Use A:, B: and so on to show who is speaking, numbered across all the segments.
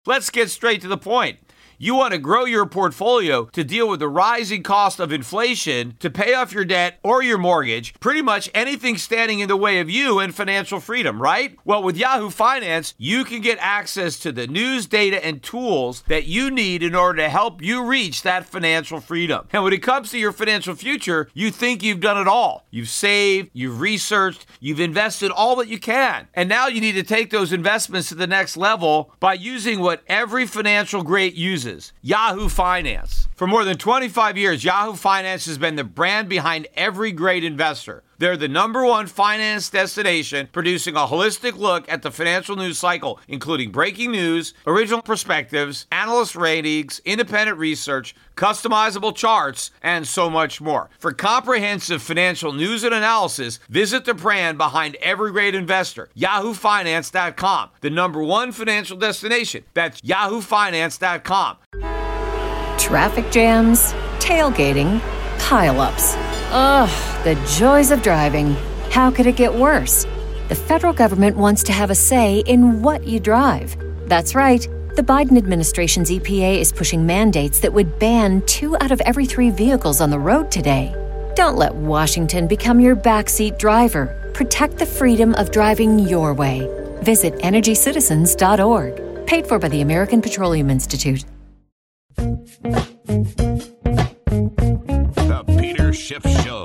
A: Let's get straight to the point. You want to grow your portfolio to deal with the rising cost of inflation, to pay off your debt or your mortgage, pretty much anything standing in the way of you and financial freedom, right? Well, with Yahoo Finance, you can get access to the news, data, and tools that you need in order to help you reach that financial freedom. And when it comes to your financial future, you think you've done it all. You've saved, you've researched, you've invested all that you can. And now you need to take those investments to the next level by using what every financial great uses. Yahoo Finance. For more than 25 years, Yahoo Finance has been the brand behind every great investor. They're the #1 finance destination, producing a holistic look at the financial news cycle, including breaking news, original perspectives, analyst ratings, independent research, customizable charts, and so much more. For comprehensive financial news and analysis, visit the brand behind every great investor, yahoofinance.com, the #1 financial destination. That's yahoofinance.com.
B: Traffic jams, tailgating, pileups. Ugh, the joys of driving. How could it get worse? The federal government wants to have a say in what you drive. That's right. The Biden administration's EPA is pushing mandates that would ban 2 out of every 3 vehicles on the road today. Don't let Washington become your backseat driver. Protect the freedom of driving your way. Visit EnergyCitizens.org. Paid for by the American Petroleum Institute.
C: The Peter Schiff Show.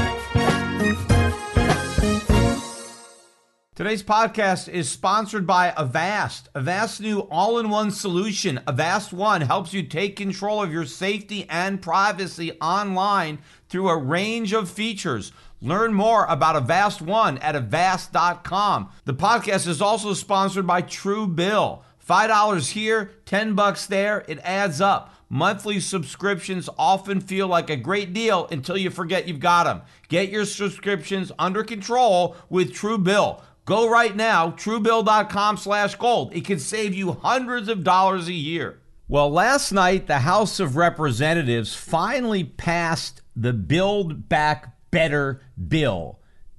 A: Today's podcast is sponsored by Avast. Avast's new all-in-one solution, Avast One, helps you take control of your safety and privacy online through a range of features. Learn more about Avast One at avast.com. The podcast is also sponsored by Truebill. $5 here, $10 there, it adds up. Monthly subscriptions often feel like a great deal until you forget you've got them. Get your subscriptions under control with Truebill. Go right now, truebill.com/gold. It can save you hundreds of dollars a year. Well, last night, the House of Representatives finally passed the Build Back Better bill,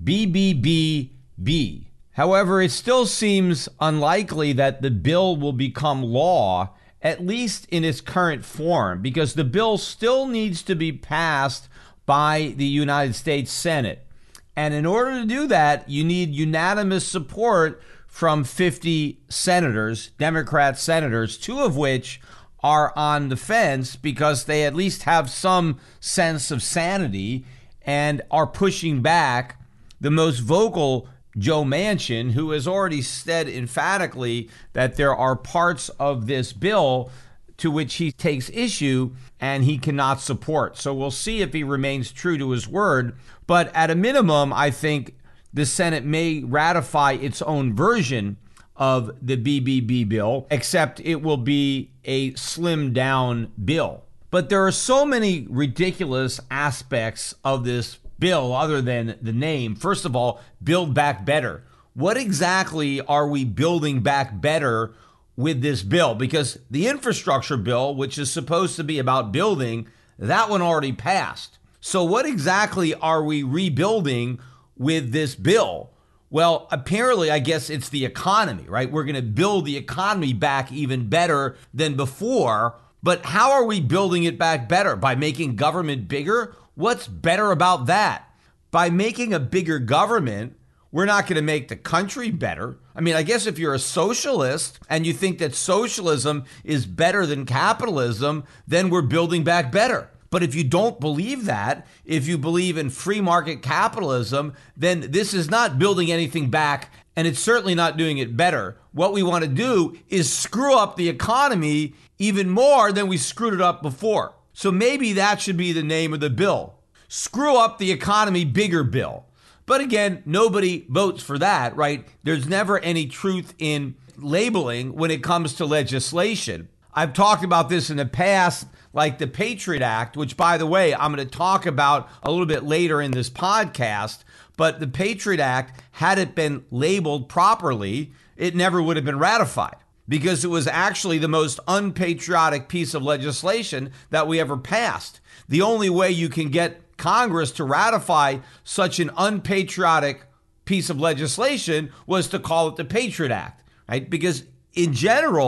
A: BBBB. However, it still seems unlikely that the bill will become law, at least in its current form, because the bill still needs to be passed by the United States Senate. And in order to do that, you need unanimous support from 50 senators, Democrat senators, 2 of which are on the fence because they at least have some sense of sanity and are pushing back. The most vocal, Joe Manchin, who has already said emphatically that there are parts of this bill to which he takes issue and he cannot support. So we'll see if he remains true to his word. But at a minimum, I think the Senate may ratify its own version of the BBB bill, except it will be a slimmed down bill. But there are so many ridiculous aspects of this bill other than the name. First of all, Build Back Better. What exactly are we building back better with this bill? Because the infrastructure bill, which is supposed to be about building, that one already passed. So what exactly are we rebuilding with this bill? Well, apparently, I guess it's the economy, right? We're going to build the economy back even better than before. But how are we building it back better? By making government bigger? What's better about that? By making a bigger government, we're not going to make the country better. I mean, I guess if you're a socialist and you think that socialism is better than capitalism, then we're building back better. But if you don't believe that, if you believe in free market capitalism, then this is not building anything back, and it's certainly not doing it better. What we want to do is screw up the economy even more than we screwed it up before. So maybe that should be the name of the bill. Screw up the economy bigger bill. But again, nobody votes for that, right? There's never any truth in labeling when it comes to legislation. I've talked about this in the past, like the Patriot Act, which, by the way, I'm going to talk about a little bit later in this podcast. But the Patriot Act, had it been labeled properly, it never would have been ratified because it was actually the most unpatriotic piece of legislation that we ever passed. The only way you can get Congress to ratify such an unpatriotic piece of legislation was to call it the Patriot Act, right? Because in general,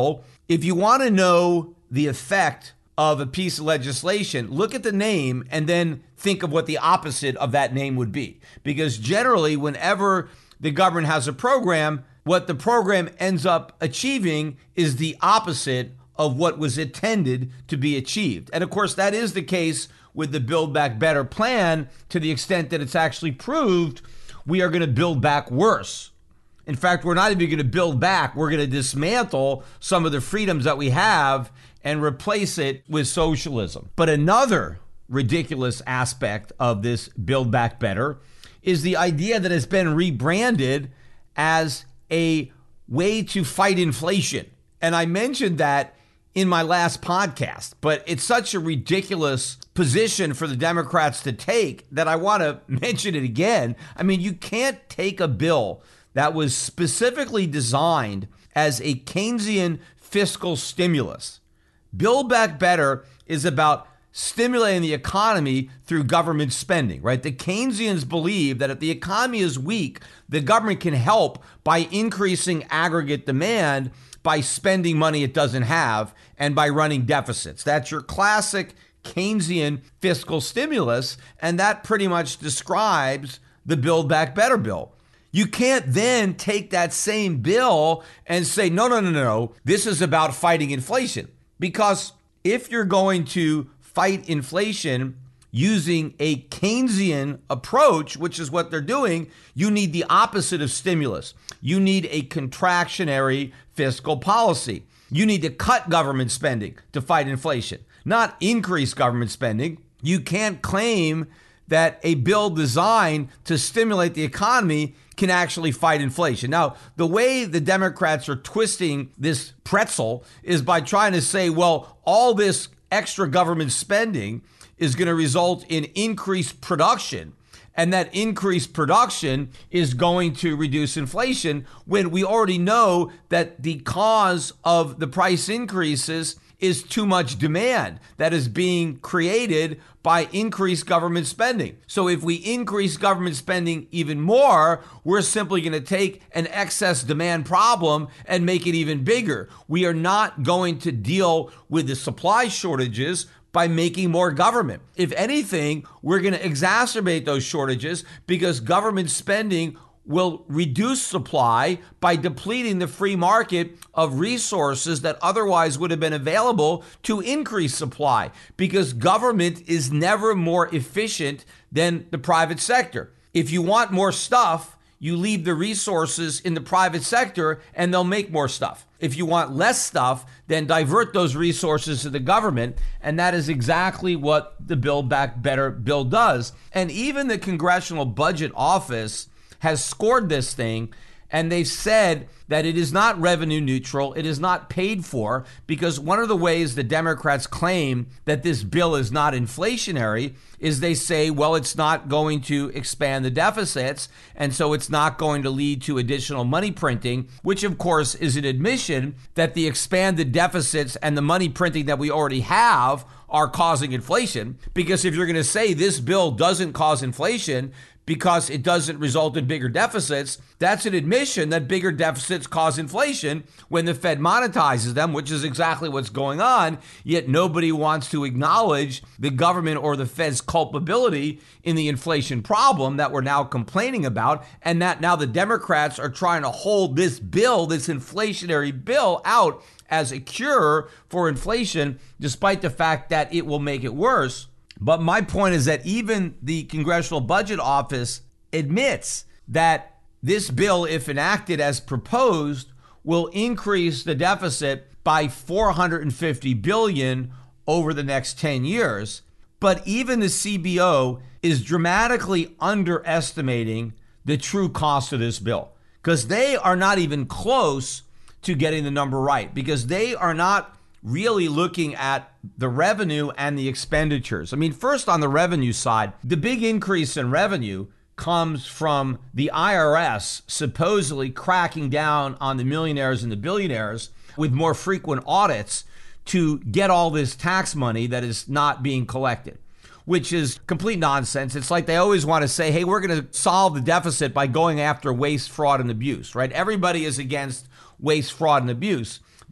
A: if you want to know the effect of a piece of legislation, look at the name and then think of what the opposite of that name would be. Because generally, whenever the government has a program, what the program ends up achieving is the opposite of what was intended to be achieved. And of course, that is the case with the Build Back Better plan, to the extent that it's actually proved we are going to build back worse. In fact, we're not even going to build back. We're going to dismantle some of the freedoms that we have and replace it with socialism. But another ridiculous aspect of this Build Back Better is the idea that it's been rebranded as a way to fight inflation. And I mentioned that in my last podcast, but it's such a ridiculous position for the Democrats to take that I want to mention it again. I mean, you can't take a bill that was specifically designed as a Keynesian fiscal stimulus. Build Back Better is about stimulating the economy through government spending, right? The Keynesians believe that if the economy is weak, the government can help by increasing aggregate demand, by spending money it doesn't have, and by running deficits. That's your classic Keynesian fiscal stimulus, and that pretty much describes the Build Back Better bill. You can't then take that same bill and say, no, this is about fighting inflation. Because if you're going to fight inflation using a Keynesian approach, which is what they're doing, you need the opposite of stimulus. You need a contractionary fiscal policy. You need to cut government spending to fight inflation, not increase government spending. You can't claim that a bill designed to stimulate the economy can actually fight inflation. Now, the way the Democrats are twisting this pretzel is by trying to say, well, all this extra government spending is going to result in increased production, and that increased production is going to reduce inflation, when we already know that the cause of the price increases is too much demand that is being created by increased government spending. So if we increase government spending even more, we're simply going to take an excess demand problem and make it even bigger. We are not going to deal with the supply shortages by making more government. If anything, we're going to exacerbate those shortages, because government spending will reduce supply by depleting the free market of resources that otherwise would have been available to increase supply, because government is never more efficient than the private sector. If you want more stuff, you leave the resources in the private sector and they'll make more stuff. If you want less stuff, then divert those resources to the government. And that is exactly what the Build Back Better bill does. And even the Congressional Budget Office has scored this thing, and they've said that it is not revenue neutral, it is not paid for, because one of the ways the Democrats claim that this bill is not inflationary is they say, well, it's not going to expand the deficits, and so it's not going to lead to additional money printing, which of course is an admission that the expanded deficits and the money printing that we already have are causing inflation. Because if you're going to say this bill doesn't cause inflation because it doesn't result in bigger deficits, that's an admission that bigger deficits cause inflation when the Fed monetizes them, which is exactly what's going on. Yet nobody wants to acknowledge the government or the Fed's culpability in the inflation problem that we're now complaining about, and that now the Democrats are trying to hold this bill, this inflationary bill, out as a cure for inflation, despite the fact that it will make it worse. But my point is that even the Congressional Budget Office admits that this bill, if enacted as proposed, will increase the deficit by $450 billion over the next 10 years. But even the CBO is dramatically underestimating the true cost of this bill, because they are not even close to getting the number right, because they are not really looking at the revenue and the expenditures. I mean, first on the revenue side, the big increase in revenue comes from the IRS supposedly cracking down on the millionaires and the billionaires with more frequent audits to get all this tax money that is not being collected, which is complete nonsense. It's like they always want to say, hey, we're going to solve the deficit by going after waste, fraud, and abuse, right? Everybody is against waste, fraud, and abuse.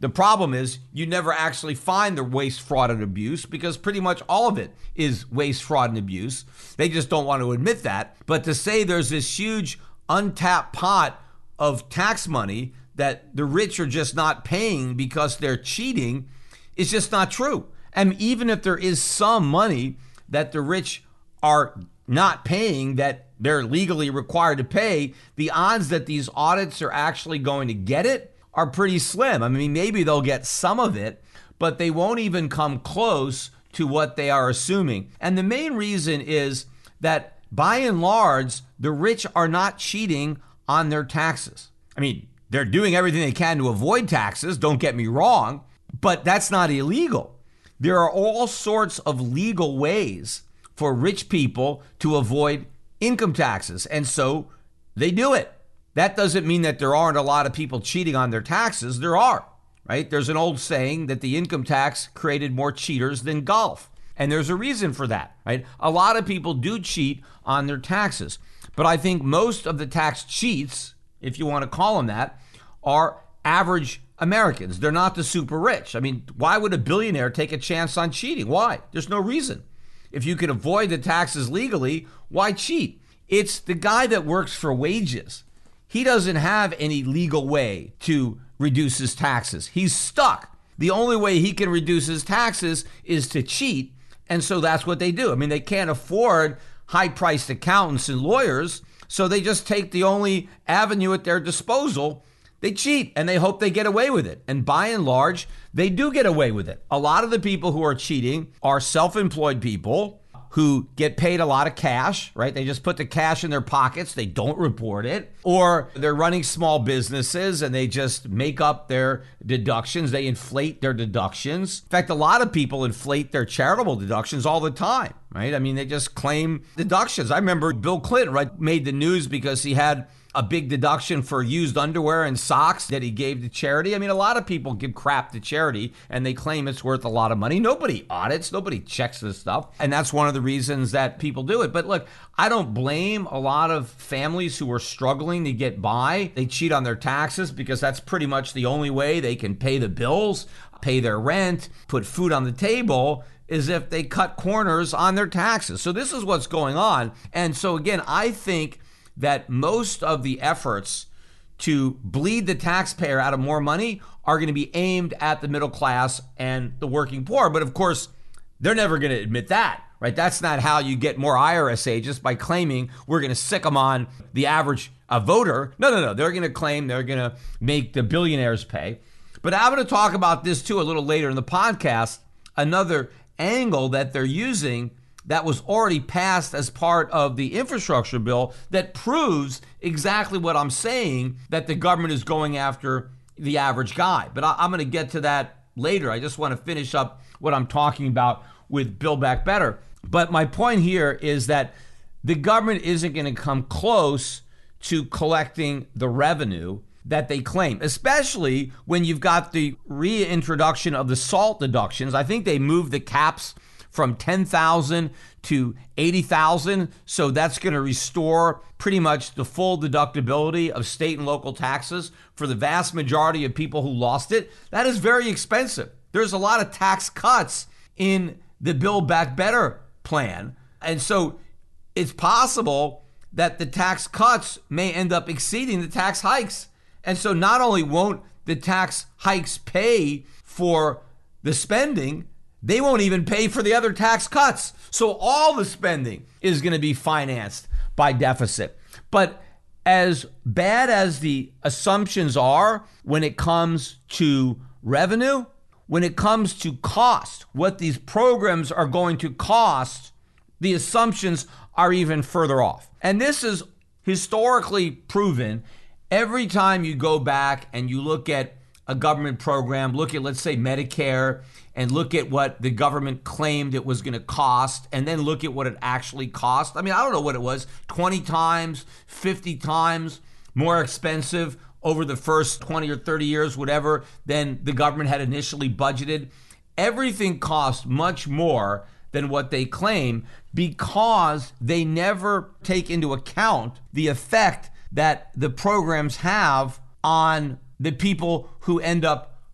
A: The problem is you never actually find the waste, fraud, and abuse because pretty much all of it is waste, fraud, and abuse. They just don't want to admit that. But to say there's this huge untapped pot of tax money that the rich are just not paying because they're cheating is just not true. And even if there is some money that the rich are not paying that they're legally required to pay, the odds that these audits are actually going to get it are pretty slim. I mean, maybe they'll get some of it, but they won't even come close to what they are assuming. And the main reason is that by and large, the rich are not cheating on their taxes. I mean, they're doing everything they can to avoid taxes, don't get me wrong, but that's not illegal. There are all sorts of legal ways for rich people to avoid income taxes, and so they do it. That doesn't mean that there aren't a lot of people cheating on their taxes. There are, right? There's an old saying that the income tax created more cheaters than golf. And there's a reason for that, right? A lot of people do cheat on their taxes. But I think most of the tax cheats, if you want to call them that, are average Americans. They're not the super rich. I mean, why would a billionaire take a chance on cheating? Why? There's no reason. If you can avoid the taxes legally, why cheat? It's the guy that works for wages. He doesn't have any legal way to reduce his taxes. He's stuck. The only way he can reduce his taxes is to cheat. And so that's what they do. I mean, they can't afford high-priced accountants and lawyers, so they just take the only avenue at their disposal. They cheat, and they hope they get away with it. And by and large, they do get away with it. A lot of the people who are cheating are self-employed people who get paid a lot of cash, right? They just put the cash in their pockets. They don't report it. Or they're running small businesses and they just make up their deductions. They inflate their deductions. In fact, a lot of people inflate their charitable deductions all the time, right? I mean, they just claim deductions. I remember Bill Clinton, right, made the news because he had a big deduction for used underwear and socks that he gave to charity. I mean, a lot of people give crap to charity and they claim it's worth a lot of money. Nobody audits, nobody checks this stuff. And that's one of the reasons that people do it. But look, I don't blame a lot of families who are struggling to get by. They cheat on their taxes because that's pretty much the only way they can pay the bills, pay their rent, put food on the table, is if they cut corners on their taxes. So this is what's going on. And so again, I think that most of the efforts to bleed the taxpayer out of more money are going to be aimed at the middle class and the working poor. But of course, they're never going to admit that, right? That's not how you get more IRS agents, by claiming we're going to sick them on the average voter. No. They're going to claim they're going to make the billionaires pay. But I'm going to talk about this too a little later in the podcast, another angle that they're using that was already passed as part of the infrastructure bill that proves exactly what I'm saying, that the government is going after the average guy. But I'm going to get to that later. I just want to finish up what I'm talking about with Build Back Better. But my point here is that the government isn't going to come close to collecting the revenue that they claim, especially when you've got the reintroduction of the SALT deductions. I think they moved the caps from 10,000 to 80,000. So that's going to restore pretty much the full deductibility of state and local taxes for the vast majority of people who lost it. That is very expensive. There's a lot of tax cuts in the Build Back Better plan. And so it's possible that the tax cuts may end up exceeding the tax hikes. And so not only won't the tax hikes pay for the spending, they won't even pay for the other tax cuts. So all the spending is going to be financed by deficit. But as bad as the assumptions are when it comes to revenue, when it comes to cost, what these programs are going to cost, the assumptions are even further off. And this is historically proven. Every time you go back and you look at a government program, look at, let's say, Medicare, and look at what the government claimed it was going to cost, and then look at what it actually cost. I mean, I don't know what it was, 20 times, 50 times more expensive over the first 20 or 30 years, whatever, than the government had initially budgeted. Everything cost much more than what they claim because they never take into account the effect that the programs have on the people who end up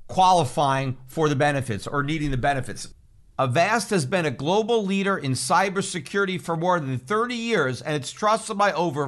A: qualifying for the benefits or needing the benefits. Avast has been a global leader in cybersecurity for more than 30 years, and it's trusted by over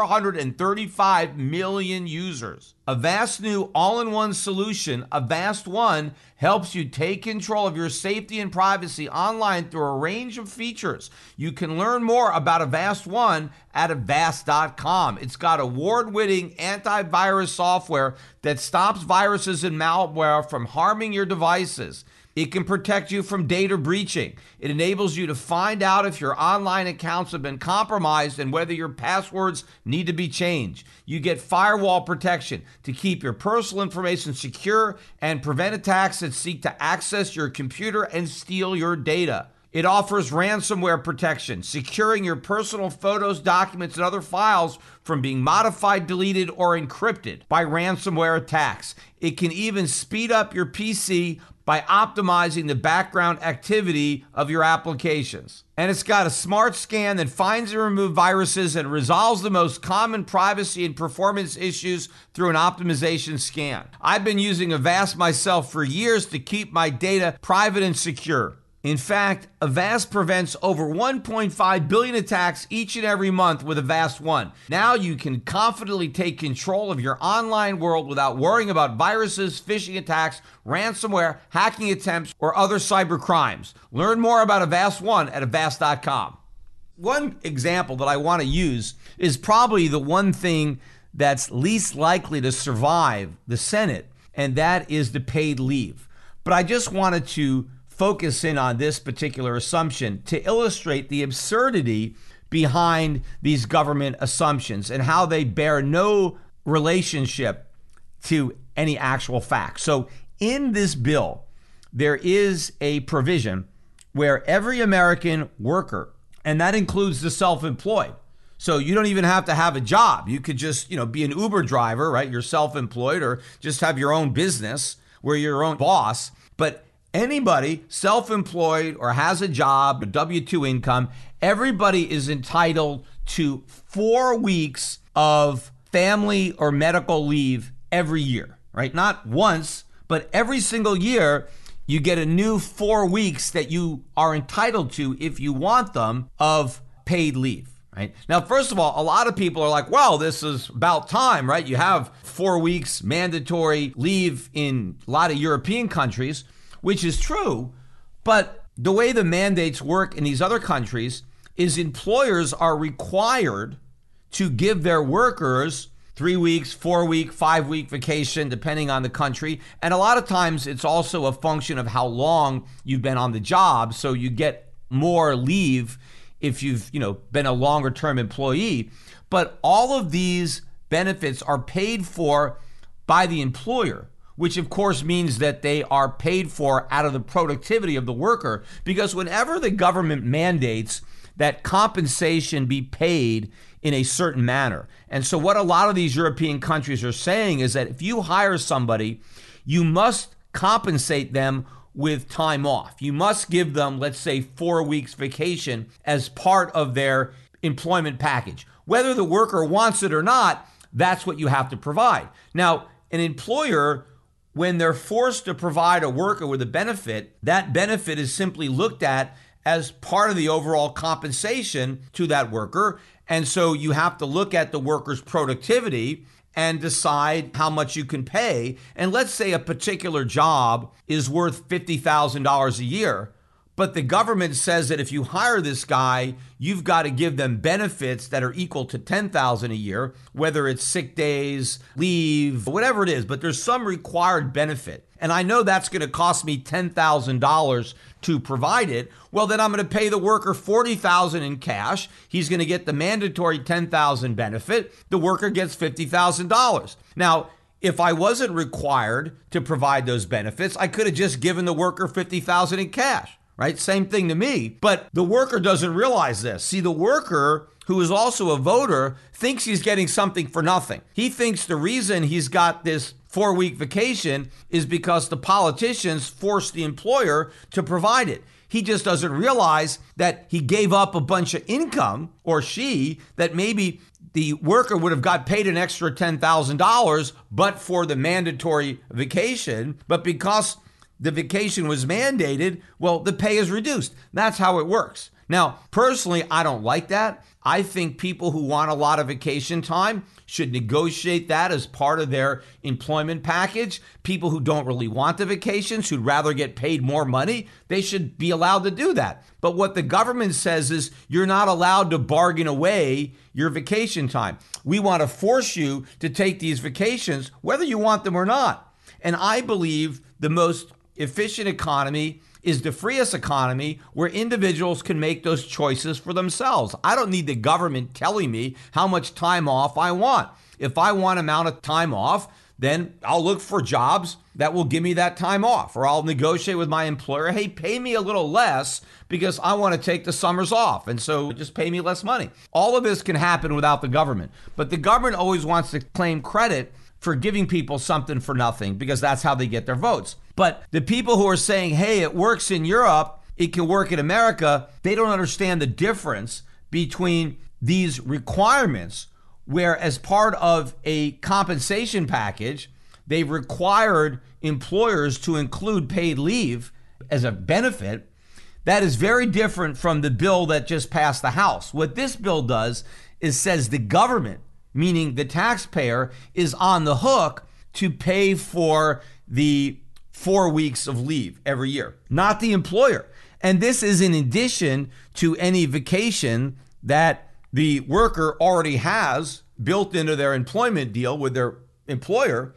A: 435 million users. Avast's new all-in-one solution, Avast One, helps you take control of your safety and privacy online through a range of features. You can learn more about Avast One at Avast.com. It's got award-winning antivirus software that stops viruses and malware from harming your devices. It can protect you from data breaching. It enables you to find out if your online accounts have been compromised and whether your passwords need to be changed. You get firewall protection to keep your personal information secure and prevent attacks that seek to access your computer and steal your data. It offers ransomware protection, securing your personal photos, documents, and other files from being modified, deleted, or encrypted by ransomware attacks. It can even speed up your PC by optimizing the background activity of your applications. And it's got a smart scan that finds and removes viruses and resolves the most common privacy and performance issues through an optimization scan. I've been using Avast myself for years to keep my data private and secure. In fact, Avast prevents over 1.5 billion attacks each and every month with Avast One. Now you can confidently take control of your online world without worrying about viruses, phishing attacks, ransomware, hacking attempts, or other cyber crimes. Learn more about Avast One at Avast.com. One example that I want to use is probably the one thing that's least likely to survive the Senate, and that is the paid leave. But I just wanted to focus in on this particular assumption to illustrate the absurdity behind these government assumptions and how they bear no relationship to any actual fact. So in this bill, there is a provision where every American worker, and that includes the self-employed, so you don't even have to have a job. You could just, be an Uber driver, right? You're self-employed, or just have your own business where you're your own boss. But anybody self-employed or has a job, a W-2 income, everybody is entitled to 4 weeks of family or medical leave every year, right? Not once, but every single year you get a new 4 weeks that you are entitled to, if you want them, of paid leave. Right? Now, first of all, a lot of people are like, well, this is about time, right? You have 4 weeks mandatory leave in a lot of European countries, which is true, but the way the mandates work in these other countries is employers are required to give their workers 3 weeks, 4 week, 5 week vacation, depending on the country. And a lot of times it's also a function of how long you've been on the job. So you get more leave if you've, been a longer term employee. But all of these benefits are paid for by the employer, which of course means that they are paid for out of the productivity of the worker, because whenever the government mandates that compensation be paid in a certain manner. And so what a lot of these European countries are saying is that if you hire somebody, you must compensate them with time off. You must give them, let's say, 4 weeks vacation as part of their employment package. Whether the worker wants it or not, that's what you have to provide. Now, an employer, when they're forced to provide a worker with a benefit, that benefit is simply looked at as part of the overall compensation to that worker. And so you have to look at the worker's productivity and decide how much you can pay. And let's say a particular job is worth $50,000 a year, but the government says that if you hire this guy, you've got to give them benefits that are equal to $10,000 a year, whether it's sick days, leave, whatever it is, but there's some required benefit. And I know that's going to cost me $10,000 to provide it. Well, then I'm going to pay the worker $40,000 in cash. He's going to get the mandatory $10,000 benefit. The worker gets $50,000. Now, if I wasn't required to provide those benefits, I could have just given the worker $50,000 in cash. Right? Same thing to me. But the worker doesn't realize this. See, the worker, who is also a voter, thinks he's getting something for nothing. He thinks the reason he's got this 4-week vacation is because the politicians forced the employer to provide it. He just doesn't realize that he gave up a bunch of income, or she, that maybe the worker would have got paid an extra $10,000 but for the mandatory vacation. But because the vacation was mandated, well, the pay is reduced. That's how it works. Now, personally, I don't like that. I think people who want a lot of vacation time should negotiate that as part of their employment package. People who don't really want the vacations, who'd rather get paid more money, they should be allowed to do that. But what the government says is you're not allowed to bargain away your vacation time. We want to force you to take these vacations, whether you want them or not. And I believe the most efficient economy is the freest economy where individuals can make those choices for themselves. I don't need the government telling me how much time off I want. If I want amount of time off, then I'll look for jobs that will give me that time off, or I'll negotiate with my employer, hey, pay me a little less because I want to take the summers off, and so just pay me less money. All of this can happen without the government, but the government always wants to claim credit for giving people something for nothing because that's how they get their votes. But the people who are saying, hey, it works in Europe, it can work in America, they don't understand the difference between these requirements where as part of a compensation package, they've required employers to include paid leave as a benefit. That is very different from the bill that just passed the House. What this bill does is says the government, meaning the taxpayer, is on the hook to pay for the 4 weeks of leave every year, not the employer. And this is in addition to any vacation that the worker already has built into their employment deal with their employer.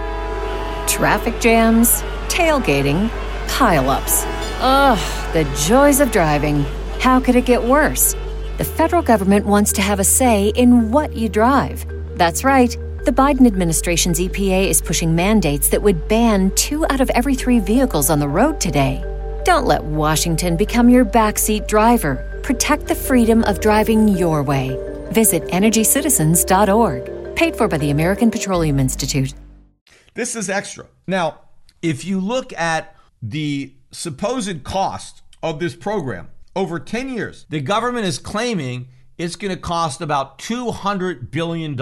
B: Traffic jams, tailgating, pileups. Ugh, the joys of driving. How could it get worse? The federal government wants to have a say in what you drive. That's right. The Biden administration's EPA is pushing mandates that would ban 2 out of every 3 vehicles on the road today. Don't let Washington become your backseat driver. Protect the freedom of driving your way. Visit EnergyCitizens.org. Paid for by the American Petroleum Institute.
A: This is extra. Now, if you look at the supposed cost of this program over 10 years, the government is claiming it's going to cost about $200 billion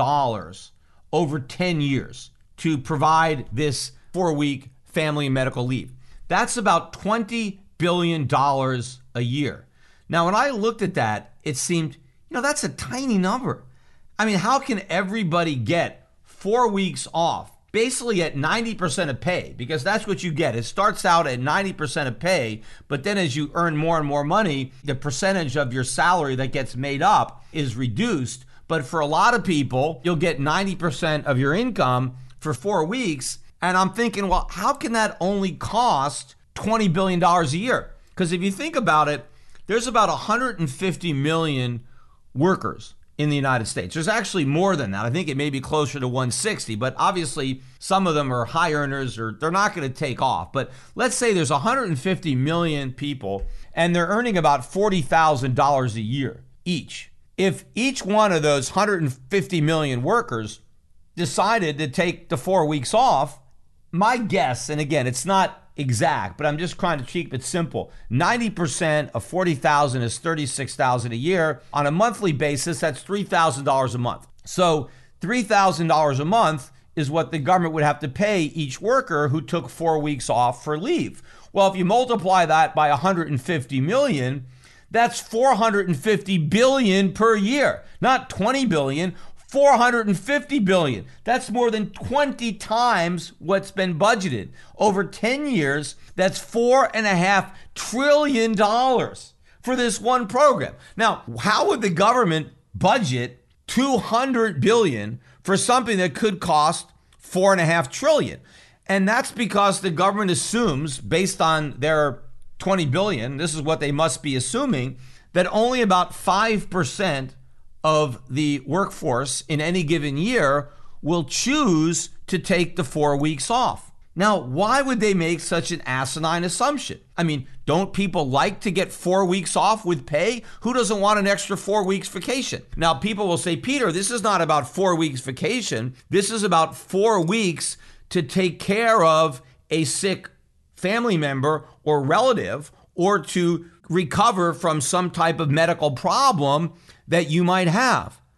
A: over 10 years to provide this 4-week family and medical leave. That's about $20 billion a year. Now, when I looked at that, it seemed, that's a tiny number. I mean, how can everybody get 4 weeks off, basically at 90% of pay? Because that's what you get. It starts out at 90% of pay, but then as you earn more and more money, the percentage of your salary that gets made up is reduced. But for a lot of people, you'll get 90% of your income for 4 weeks. And I'm thinking, well, how can that only cost $20 billion a year? Because if you think about it, there's about 150 million workers in the United States. There's actually more than that. I think it may be closer to 160, but obviously some of them are high earners or they're not going to take off. But let's say there's 150 million people and they're earning about $40,000 a year each. If each one of those 150 million workers decided to take the 4 weeks off, my guess, and again, it's not exact, but I'm just trying to keep it simple, 90% of 40,000 is 36,000 a year. On a monthly basis, that's $3,000 a month. So $3,000 a month is what the government would have to pay each worker who took 4 weeks off for leave. Well, if you multiply that by 150 million, that's 450 billion per year, not 20 billion, 450 billion. That's more than 20 times what's been budgeted. Over 10 years, that's $4.5 trillion for this one program. Now, how would the government budget $200 billion for something that could cost $4.5 trillion? And that's because the government assumes, based on their $20 billion, this is what they must be assuming, that only about 5% of the workforce in any given year will choose to take the 4 weeks off. Now, why would they make such an asinine assumption? I mean, don't people like to get 4 weeks off with pay? Who doesn't want an extra 4 weeks vacation? Now, people will say, Peter, this is not about 4 weeks vacation. This is about 4 weeks to take care of a sick family member or relative, or to recover from some type of medical problem that you might have.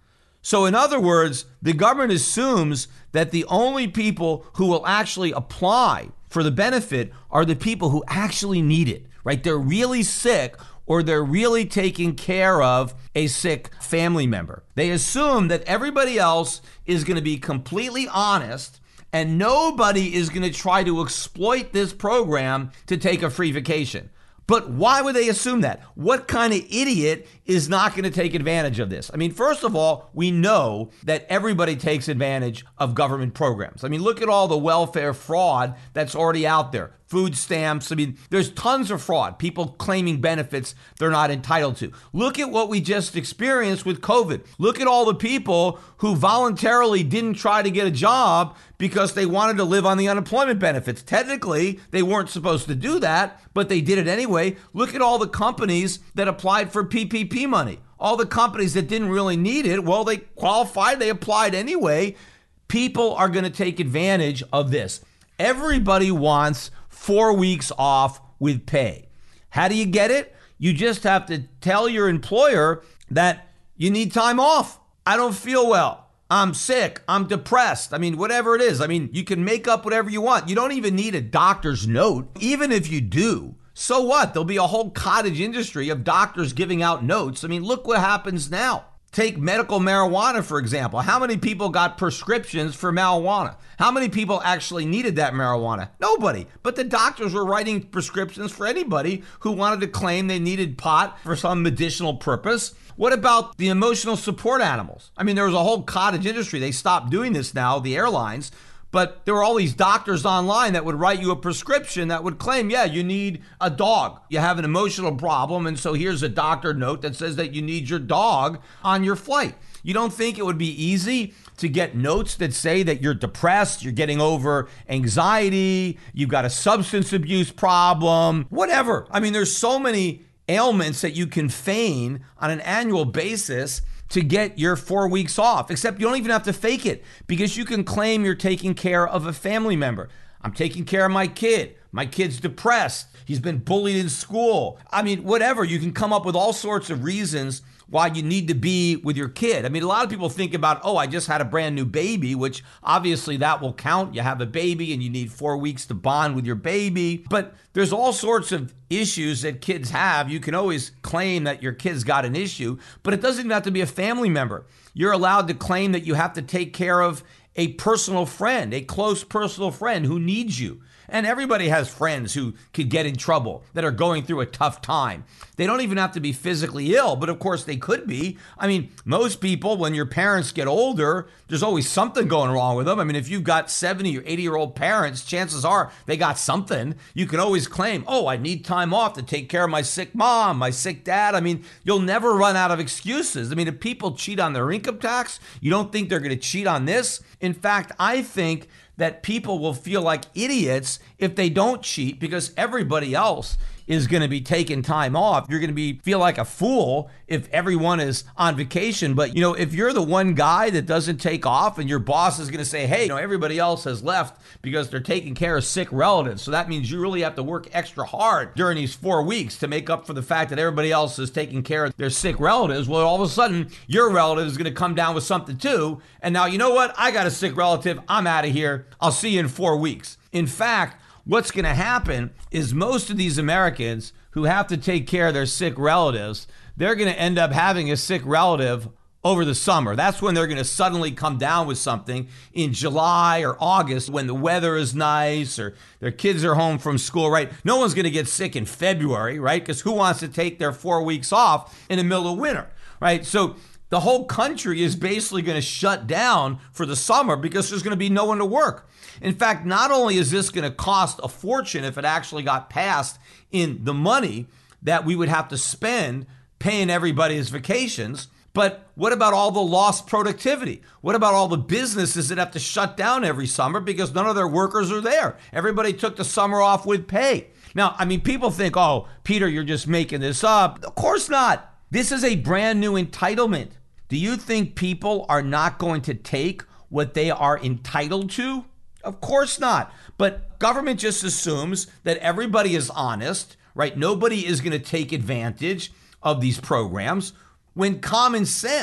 A: So in other words, the government assumes that the only people who will actually apply for the benefit are the people who actually need it, right? They're really sick or they're really taking care of a sick family member. They assume that everybody else is going to be completely honest and nobody is going to try to exploit this program to take a free vacation. But why would they assume that? What kind of idiot is not going to take advantage of this? I mean, first of all, we know that everybody takes advantage of government programs. I mean, look at all the welfare fraud that's already out there. Food stamps. I mean, there's tons of fraud. People claiming benefits they're not entitled to. Look at what we just experienced with COVID. Look at all the people who voluntarily didn't try to get a job because they wanted to live on the unemployment benefits. Technically, they weren't supposed to do that, but they did it anyway. Look at all the companies that applied for PPP money. All the companies that didn't really need it, well, they qualified, they applied anyway. People are going to take advantage of this. Everybody wants 4 weeks off with pay. How do you get it? You just have to tell your employer that you need time off. I don't feel well. I'm sick. I'm depressed. I mean, whatever it is. I mean, you can make up whatever you want. You don't even need a doctor's note. Even if you do, so what? There'll be a whole cottage industry of doctors giving out notes. I mean, look what happens now. Take medical marijuana, for example. How many people got prescriptions for marijuana? How many people actually needed that marijuana? Nobody. But the doctors were writing prescriptions for anybody who wanted to claim they needed pot for some medicinal purpose. What about the emotional support animals? I mean, there was a whole cottage industry. They stopped doing this now, the airlines. But there were all these doctors online that would write you a prescription that would claim, yeah, you need a dog. You have an emotional problem, and so here's a doctor note that says that you need your dog on your flight. You don't think it would be easy to get notes that say that you're depressed, you're getting over anxiety, you've got a substance abuse problem, whatever. I mean, there's so many ailments that you can feign on an annual basis to get your 4 weeks off, except you don't even have to fake it because you can claim you're taking care of a family member. I'm taking care of my kid. My kid's depressed. He's been bullied in school. I mean, whatever. You can come up with all sorts of reasons why you need to be with your kid. I mean, a lot of people think about, oh, I just had a brand new baby, which obviously that will count. You have a baby and you need 4 weeks to bond with your baby. But there's all sorts of issues that kids have. You can always claim that your kid's got an issue, but it doesn't even have to be a family member. You're allowed to claim that you have to take care of a personal friend, a close personal friend who needs you. And everybody has friends who could get in trouble, that are going through a tough time. They don't even have to be physically ill, but of course they could be. I mean, most people, when your parents get older, there's always something going wrong with them. I mean, if you've got 70 or 80-year-old parents, chances are they got something. You can always claim, oh, I need time off to take care of my sick mom, my sick dad. I mean, you'll never run out of excuses. I mean, if people cheat on their income tax, you don't think they're going to cheat on this? In fact, I think that people will feel like idiots if they don't cheat because everybody else is going to be taking time off. You're going to feel like a fool if everyone is on vacation. But, if you're the one guy that doesn't take off and your boss is going to say, hey, everybody else has left because they're taking care of sick relatives. So that means you really have to work extra hard during these 4 weeks to make up for the fact that everybody else is taking care of their sick relatives. Well, all of a sudden, your relative is going to come down with something too. And now, you know what? I got a sick relative. I'm out of here. I'll see you in 4 weeks. In fact, what's going to happen is most of these Americans who have to take care of their sick relatives, they're going to end up having a sick relative over the summer. That's when they're going to suddenly come down with something in July or August when the weather is nice or their kids are home from school, right? No one's going to get sick in February, right? Because who wants to take their 4 weeks off in the middle of winter, right? So the whole country is basically going to shut down for the summer because there's going to be no one to work. In fact, not only is this going to cost a fortune if it actually got passed in the money that we would have to spend paying everybody's vacations, but what about all the lost productivity? What about all the businesses that have to shut down every summer because none of their workers are there? Everybody took the summer off with pay. Now, I mean, people think, oh, Peter, you're just making this up. Of course not. This is a brand new entitlement. Do you think people are not going to take what they are entitled to? Of course not. But government just assumes that everybody is honest, right? Nobody is going to take advantage of these programs when common sense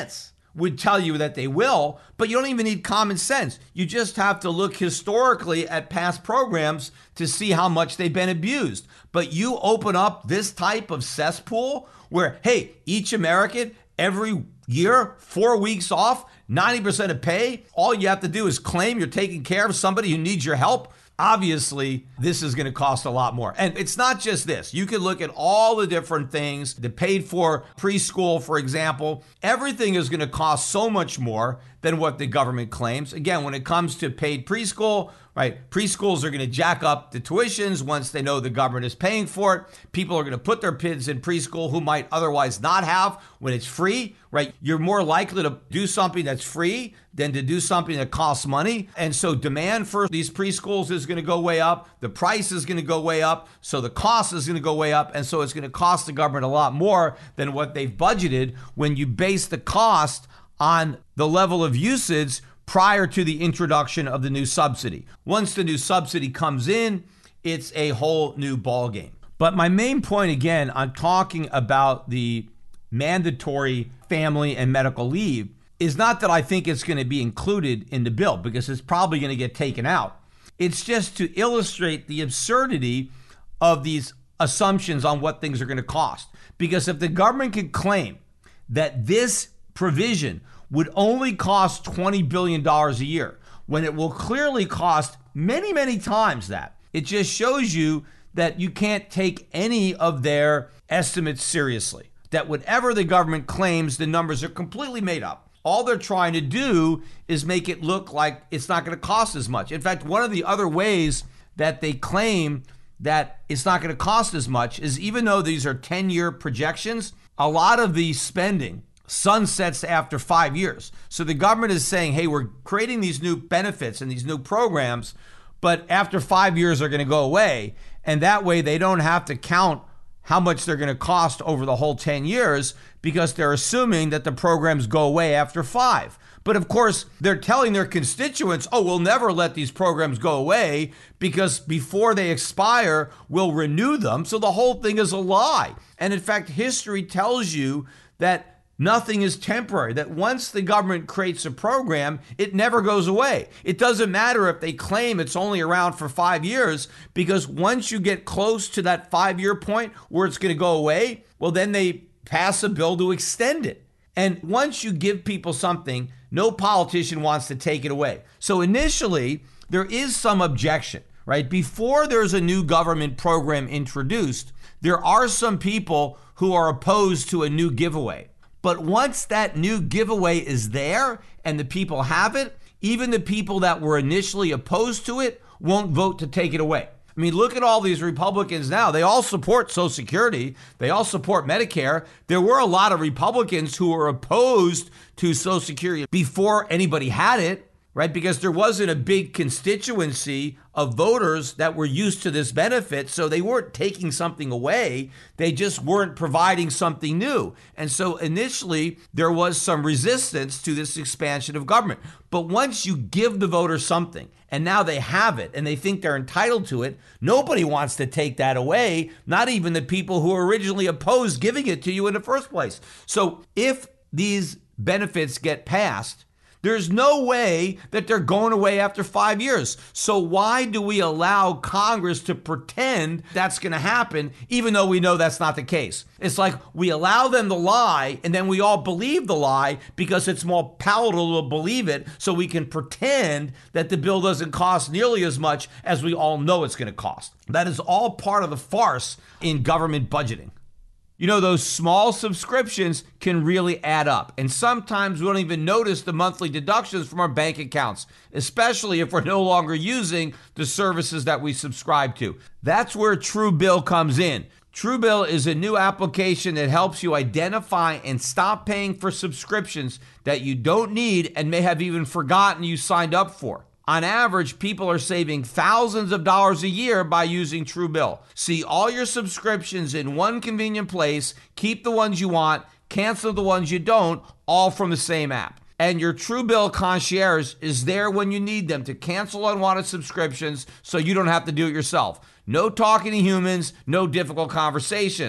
A: would tell you that they will, but you don't even need common sense. You just have to look historically at past programs to see how much they've been abused. But you open up this type of cesspool where, hey, each American, every year, 4 weeks off, 90% of pay, all you have to do is claim you're taking care of somebody who needs your help. Obviously, this is going to cost a lot more. And it's not just this. You can look at all the different things, the paid for preschool, for example. Everything is going to cost so much more than what the government claims. Again, when it comes to paid preschool, right? Preschools are going to jack up the tuitions once they know the government is paying for it. People are going to put their kids in preschool who might otherwise not have when it's free, right? You're more likely to do something that's free than to do something that costs money. And so demand for these preschools is going to go way up. The price is going to go way up. So the cost is going to go way up. And so it's going to cost the government a lot more than what they've budgeted when you base the cost on the level of usage prior to the introduction of the new subsidy. Once the new subsidy comes in, it's a whole new ballgame. But my main point, again, on talking about the mandatory family and medical leave is not that I think it's going to be included in the bill, because it's probably going to get taken out. It's just to illustrate the absurdity of these assumptions on what things are going to cost. Because if the government can claim that this provision would only cost $20 billion a year, when it will clearly cost many, many times that, it just shows you that you can't take any of their estimates seriously. That whatever the government claims, the numbers are completely made up. All they're trying to do is make it look like it's not going to cost as much. In fact, one of the other ways that they claim that it's not going to cost as much is, even though these are 10-year projections, a lot of the spending sunsets after 5 years. So the government is saying, hey, we're creating these new benefits and these new programs, but after 5 years they're going to go away. And that way they don't have to count how much they're going to cost over the whole 10 years, because they're assuming that the programs go away after 5. But of course, they're telling their constituents, oh, we'll never let these programs go away, because before they expire, we'll renew them. So the whole thing is a lie. And in fact, history tells you that nothing is temporary, that once the government creates a program, it never goes away. It doesn't matter if they claim it's only around for 5 years, because once you get close to that 5-year point where it's going to go away, well, then they pass a bill to extend it. And once you give people something, no politician wants to take it away. So initially, there is some objection, right? Before there's a new government program introduced, there are some people who are opposed to a new giveaway. But once that new giveaway is there and the people have it, even the people that were initially opposed to it won't vote to take it away. I mean, look at all these Republicans now. They all support Social Security. They all support Medicare. There were a lot of Republicans who were opposed to Social Security before anybody had it, right? Because there wasn't a big constituency of voters that were used to this benefit. So they weren't taking something away. They just weren't providing something new. And so initially there was some resistance to this expansion of government. But once you give the voters something and now they have it and they think they're entitled to it, nobody wants to take that away. Not even the people who originally opposed giving it to you in the first place. So if these benefits get passed, there's no way that they're going away after 5 years. So why do we allow Congress to pretend that's going to happen, even though we know that's not the case? It's like we allow them to lie, and then we all believe the lie because it's more palatable to believe it, so we can pretend that the bill doesn't cost nearly as much as we all know it's going to cost. That is all part of the farce in government budgeting. You know, those small subscriptions can really add up. And sometimes we don't even notice the monthly deductions from our bank accounts, especially if we're no longer using the services that we subscribe to. That's where Truebill comes in. Truebill is a new application that helps you identify and stop paying for subscriptions that you don't need and may have even forgotten you signed up for. On average, people are saving thousands of dollars a year by using Truebill. See all your subscriptions in one convenient place, keep the ones you want, cancel the ones you don't, all from the same app. And your Truebill concierge is there when you need them to cancel unwanted subscriptions so you don't have to do it yourself. No talking to humans, no difficult conversations.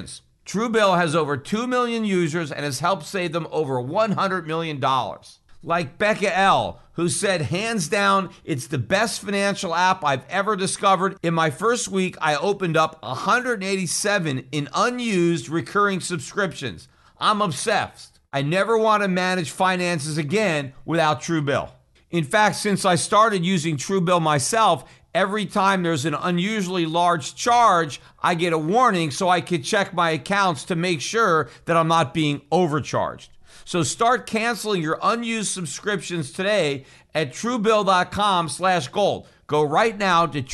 A: Truebill has over 2 million users and has helped save them over $100 million. Like Becca L., who said, hands down, it's the best financial app I've ever discovered. In my first week, I opened up 187 in unused recurring subscriptions. I'm obsessed. I never want to manage finances again without Truebill. In fact, since I started using Truebill myself, every time there's an unusually large charge, I get a warning so I can check my accounts to make sure that I'm not being overcharged. So start canceling your unused subscriptions today at Truebill.com/gold. Go right now to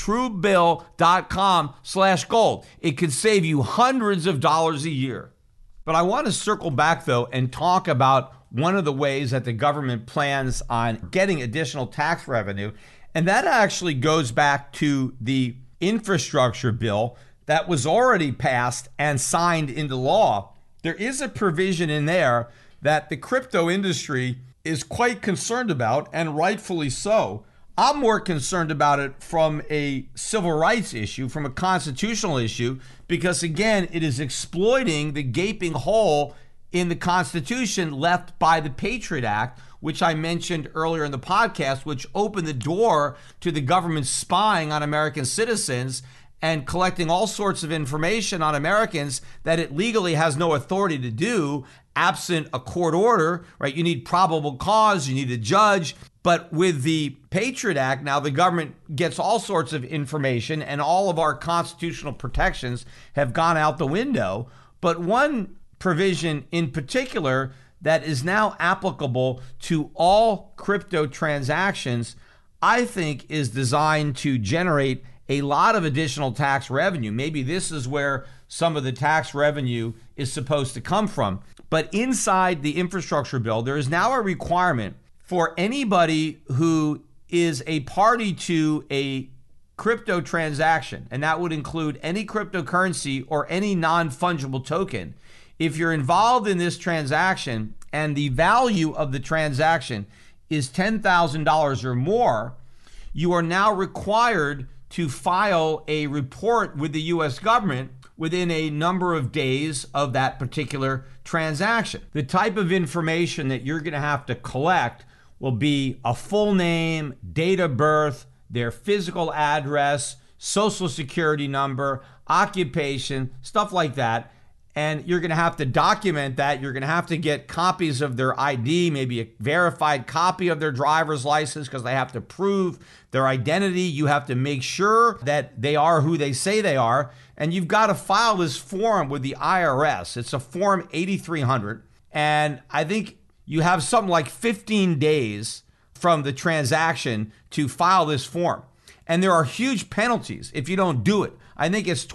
A: Truebill.com/gold. It could save you hundreds of dollars a year. But I want to circle back, though, and talk about one of the ways that the government plans on getting additional tax revenue. And that actually goes back to the infrastructure bill that was already passed and signed into law. There is a provision in there that the crypto industry is quite concerned about, and rightfully so. I'm more concerned about it from a civil rights issue, from a constitutional issue, because again, it is exploiting the gaping hole in the Constitution left by the Patriot Act, which I mentioned earlier in the podcast, which opened the door to the government spying on American citizens and collecting all sorts of information on Americans that it legally has no authority to do, absent a court order, right? You need probable cause, you need a judge. But with the Patriot Act, now the government gets all sorts of information and all of our constitutional protections have gone out the window. But one provision in particular that is now applicable to all crypto transactions, I think is designed to generate a lot of additional tax revenue. Maybe this is where some of the tax revenue is supposed to come from. But inside the infrastructure bill, there is now a requirement for anybody who is a party to a crypto transaction, and that would include any cryptocurrency or any non-fungible token. If you're involved in this transaction and the value of the transaction is $10,000 or more, you are now required to file a report with the U.S. government within a number of days of that particular transaction. The type of information that you're going to have to collect will be a full name, date of birth, their physical address, social security number, occupation, stuff like that. And you're going to have to document that. You're going to have to get copies of their ID, maybe a verified copy of their driver's license, because they have to prove their identity. You have to make sure that they are who they say they are. And you've got to file this form with the IRS. It's a Form 8300. And I think you have something like 15 days from the transaction to file this form. And there are huge penalties if you don't do it. I think it's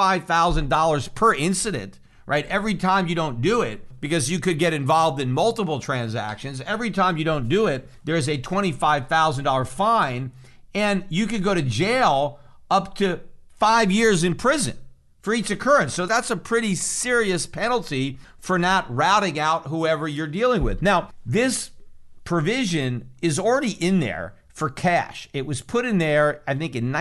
A: $25,000 per incident, right? Every time you don't do it, because you could get involved in multiple transactions. Every time you don't do it, there's a $25,000 fine, and you could go to jail up to 5 years in prison for each occurrence. So that's a pretty serious penalty for not routing out whoever you're dealing with. Now, this provision is already in there for cash. It was put in there, I think, in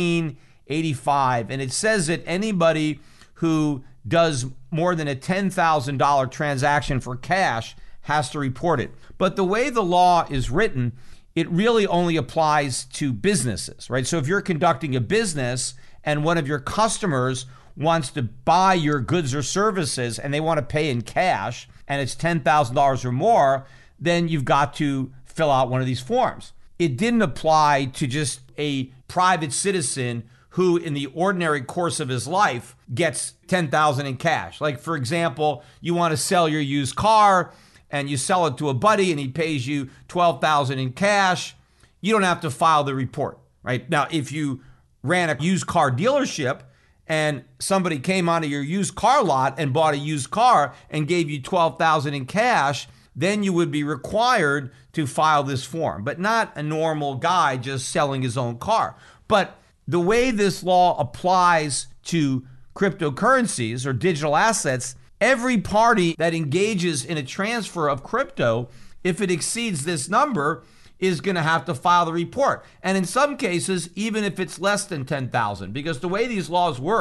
A: 1985, and it says that anybody who does more than a $10,000 transaction for cash has to report it. But the way the law is written, it really only applies to businesses, right? So if you're conducting a business and one of your customers wants to buy your goods or services and they want to pay in cash and it's $10,000 or more, then you've got to fill out one of these forms. It didn't apply to just a private citizen who in the ordinary course of his life gets $10,000 in cash. Like, for example, you want to sell your used car and you sell it to a buddy and he pays you $12,000 in cash. You don't have to file the report, right? Now, if you ran a used car dealership and somebody came onto your used car lot and bought a used car and gave you $12,000 in cash, then you would be required to file this form, but not a normal guy just selling his own car. But the way this law applies to cryptocurrencies or digital assets, every party that engages in a transfer of crypto, if it exceeds this number, is going to have to file the report. And in some cases, even if it's less than 10,000, because the way these laws work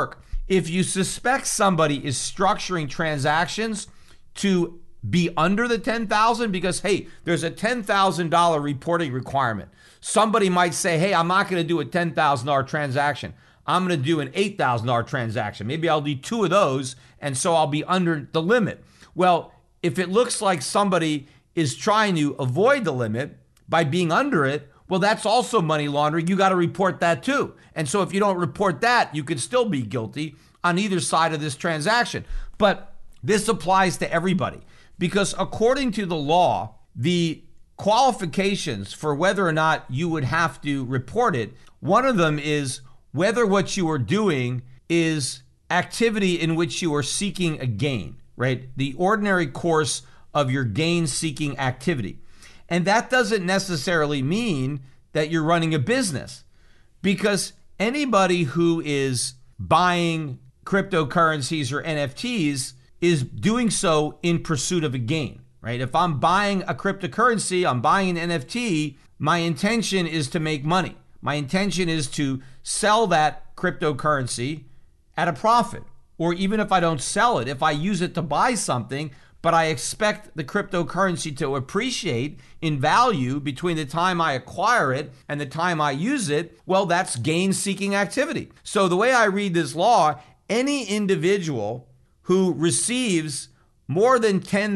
A: if you suspect somebody is structuring transactions to be under the 10,000 because, hey, there's a $10,000 reporting requirement. Somebody might say, hey, I'm not going to do a $10,000 transaction. I'm going to do an $8,000 transaction. Maybe I'll do two of those, and so I'll be under the limit. Well, if it looks like somebody is trying to avoid the limit by being under it, well, that's also money laundering. You got to report that too. And so if you don't report that, you could still be guilty on either side of this transaction. But this applies to everybody because according to the law, the qualifications for whether or not you would have to report it, one of them is whether what you are doing is activity in which you are seeking a gain, right? The ordinary course of your gain-seeking activity. And that doesn't necessarily mean that you're running a business because anybody who is buying cryptocurrencies or NFTs is doing so in pursuit of a gain, right? If I'm buying a cryptocurrency, I'm buying an NFT, my intention is to make money. My intention is to sell that cryptocurrency at a profit. Or even if I don't sell it, if I use it to buy something, but I expect the cryptocurrency to appreciate in value between the time I acquire it and the time I use it, well, that's gain-seeking activity. So the way I read this law, any individual who receives more than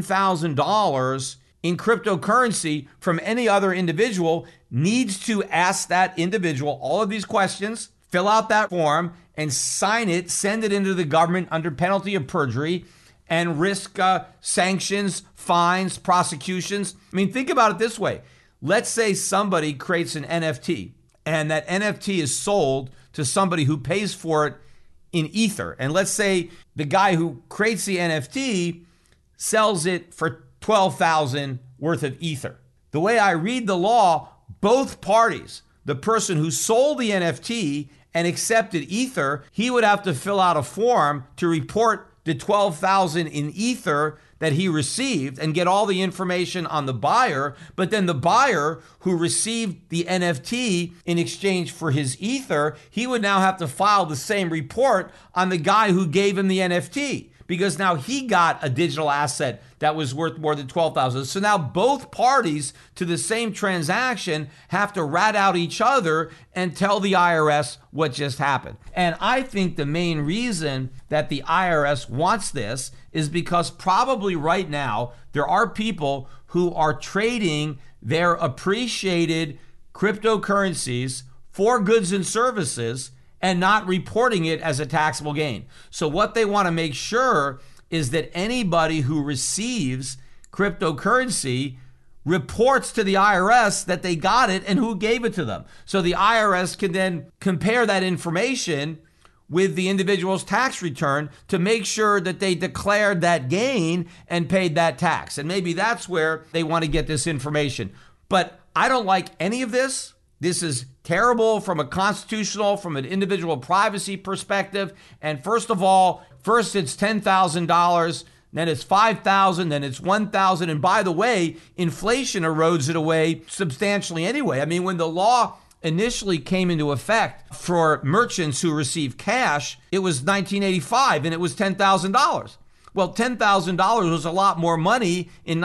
A: $10,000 in cryptocurrency from any other individual needs to ask that individual all of these questions, fill out that form, and sign it, send it into the government under penalty of perjury, and risk sanctions, fines, prosecutions. I mean, think about it this way. Let's say somebody creates an NFT, and that NFT is sold to somebody who pays for it in Ether. And let's say the guy who creates the NFT sells it for $12,000 worth of Ether. The way I read the law, both parties, the person who sold the NFT and accepted Ether, he would have to fill out a form to report the $12,000 in Ether that he received and get all the information on the buyer. But then the buyer who received the NFT in exchange for his Ether, he would now have to file the same report on the guy who gave him the NFT, because now he got a digital asset that was worth more than $12,000. So now both parties to the same transaction have to rat out each other and tell the IRS what just happened. And I think the main reason that the IRS wants this is because probably right now there are people who are trading their appreciated cryptocurrencies for goods and services and not reporting it as a taxable gain. So what they want to make sure is that anybody who receives cryptocurrency reports to the IRS that they got it and who gave it to them. So the IRS can then compare that information with the individual's tax return to make sure that they declared that gain and paid that tax. And maybe that's where they want to get this information. But I don't like any of this. This is terrible from a constitutional, from an individual privacy perspective. And first of all, first it's $10,000, then it's $5,000, then it's $1,000. And by the way, inflation erodes it away substantially anyway. I mean, when the law initially came into effect for merchants who receive cash, it was 1985 and it was $10,000. Well, $10,000 was a lot more money in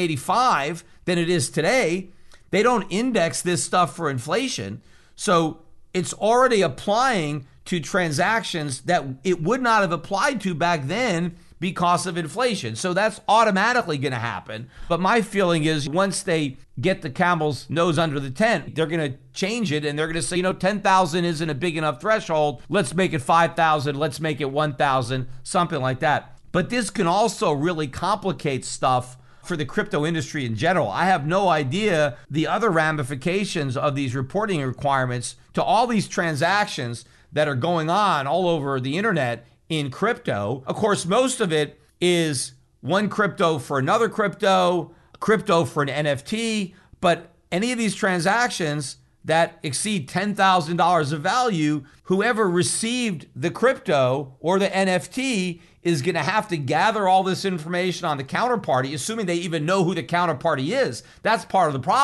A: 1985 than it is today. They don't index this stuff for inflation. So it's already applying to transactions that it would not have applied to back then because of inflation. So that's automatically going to happen. But my feeling is once they get the camel's nose under the tent, they're going to change it and they're going to say, 10,000 isn't a big enough threshold. Let's make it 5,000. Let's make it 1,000, something like that. But this can also really complicate stuff for the crypto industry in general. I have no idea the other ramifications of these reporting requirements to all these transactions that are going on all over the internet in crypto. Of course, most of it is one crypto for another crypto, crypto for an NFT, but any of these transactions that exceed $10,000 of value, whoever received the crypto or the NFT is going to have to gather all this information on the counterparty, assuming they even know who the counterparty is. That's part of the problem.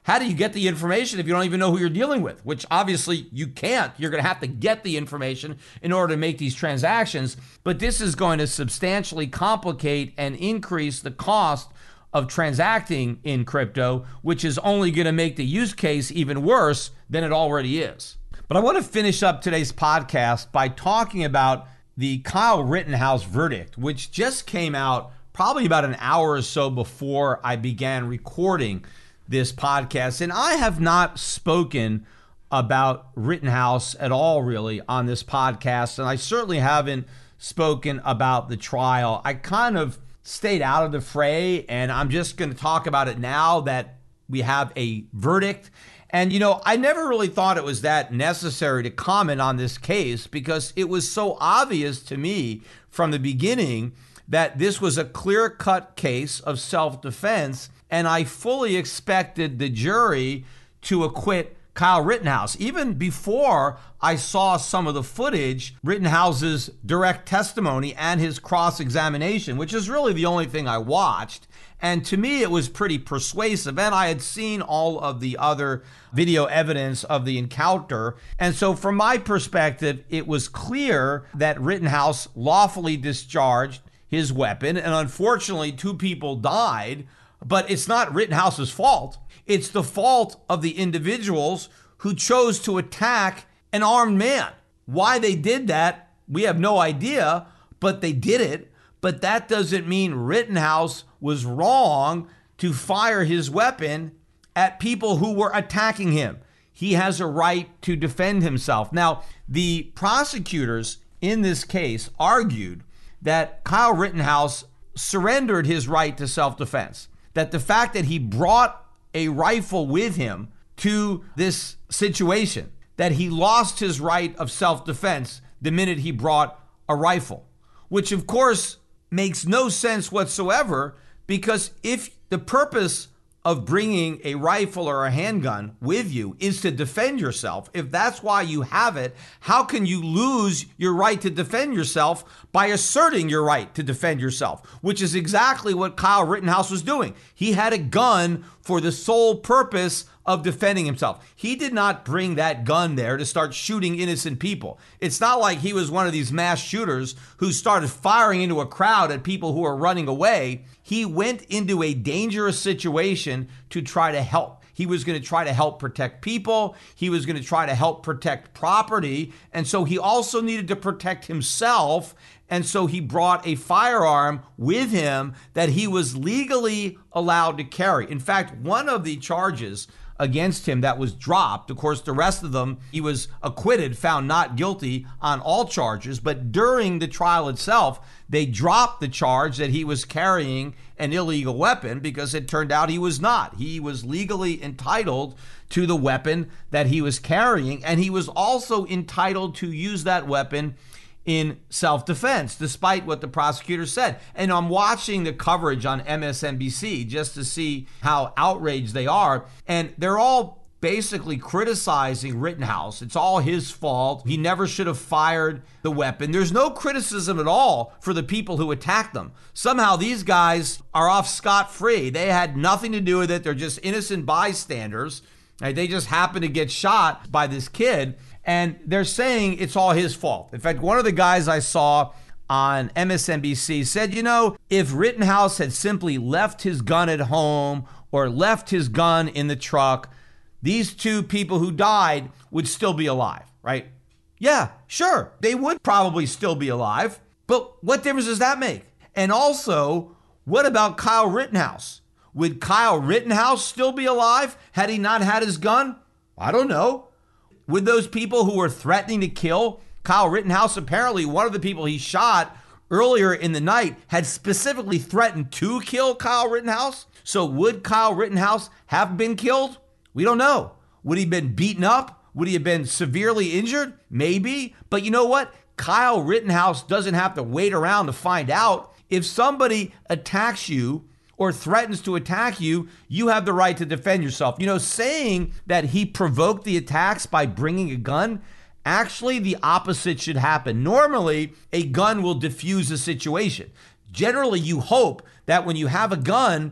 A: How do you get the information if you don't even know who you're dealing with? Which obviously you can't. You're going to have to get the information in order to make these transactions. But this is going to substantially complicate and increase the cost of transacting in crypto, which is only going to make the use case even worse than it already is. But I want to finish up today's podcast by talking about the Kyle Rittenhouse verdict, which just came out probably about an hour or so before I began recording this podcast. And I have not spoken about Rittenhouse at all, really, on this podcast. And I certainly haven't spoken about the trial. I kind of stayed out of the fray, and I'm just going to talk about it now that we have a verdict. And, I never really thought it was that necessary to comment on this case because it was so obvious to me from the beginning that this was a clear-cut case of self-defense, and I fully expected the jury to acquit Kyle Rittenhouse. Even before I saw some of the footage, Rittenhouse's direct testimony and his cross-examination, which is really the only thing I watched. And to me, it was pretty persuasive. And I had seen all of the other video evidence of the encounter. And so from my perspective, it was clear that Rittenhouse lawfully discharged his weapon. And unfortunately, 2 people died. But it's not Rittenhouse's fault. It's the fault of the individuals who chose to attack an armed man. Why they did that, we have no idea, but they did it. But that doesn't mean Rittenhouse was wrong to fire his weapon at people who were attacking him. He has a right to defend himself. Now, the prosecutors in this case argued that Kyle Rittenhouse surrendered his right to self-defense, that the fact that he brought a rifle with him to this situation, that he lost his right of self-defense the minute he brought a rifle, which of course makes no sense whatsoever, because if the purpose of bringing a rifle or a handgun with you is to defend yourself, if that's why you have it, how can you lose your right to defend yourself by asserting your right to defend yourself, which is exactly what Kyle Rittenhouse was doing. He had a gun for the sole purpose of defending himself. He did not bring that gun there to start shooting innocent people. It's not like he was one of these mass shooters who started firing into a crowd at people who are running away. He went into a dangerous situation to try to help. He was going to try to help protect people. He was going to try to help protect property. And so he also needed to protect himself. And so he brought a firearm with him that he was legally allowed to carry. In fact, one of the charges against him that was dropped, of course, the rest of them, he was acquitted, found not guilty on all charges. But during the trial itself, they dropped the charge that he was carrying an illegal weapon because it turned out he was not. He was legally entitled to the weapon that he was carrying, and he was also entitled to use that weapon in self-defense, despite what the prosecutor said. And I'm watching the coverage on MSNBC just to see how outraged they are. And they're all basically criticizing Rittenhouse. It's all his fault. He never should have fired the weapon. There's no criticism at all for the people who attacked them. Somehow these guys are off scot-free. They had nothing to do with it. They're just innocent bystanders. They just happened to get shot by this kid. And they're saying it's all his fault. In fact, one of the guys I saw on MSNBC said, if Rittenhouse had simply left his gun at home or left his gun in the truck, these 2 people who died would still be alive, right? Yeah, sure. They would probably still be alive. But what difference does that make? And also, what about Kyle Rittenhouse? Would Kyle Rittenhouse still be alive had he not had his gun? I don't know. Would those people who were threatening to kill Kyle Rittenhouse, apparently one of the people he shot earlier in the night had specifically threatened to kill Kyle Rittenhouse. So would Kyle Rittenhouse have been killed? We don't know. Would he have been beaten up? Would he have been severely injured? Maybe. But you know what? Kyle Rittenhouse doesn't have to wait around to find out. If somebody attacks you or threatens to attack you, you have the right to defend yourself. Saying that he provoked the attacks by bringing a gun, actually the opposite should happen. Normally, a gun will diffuse a situation. Generally, you hope that when you have a gun,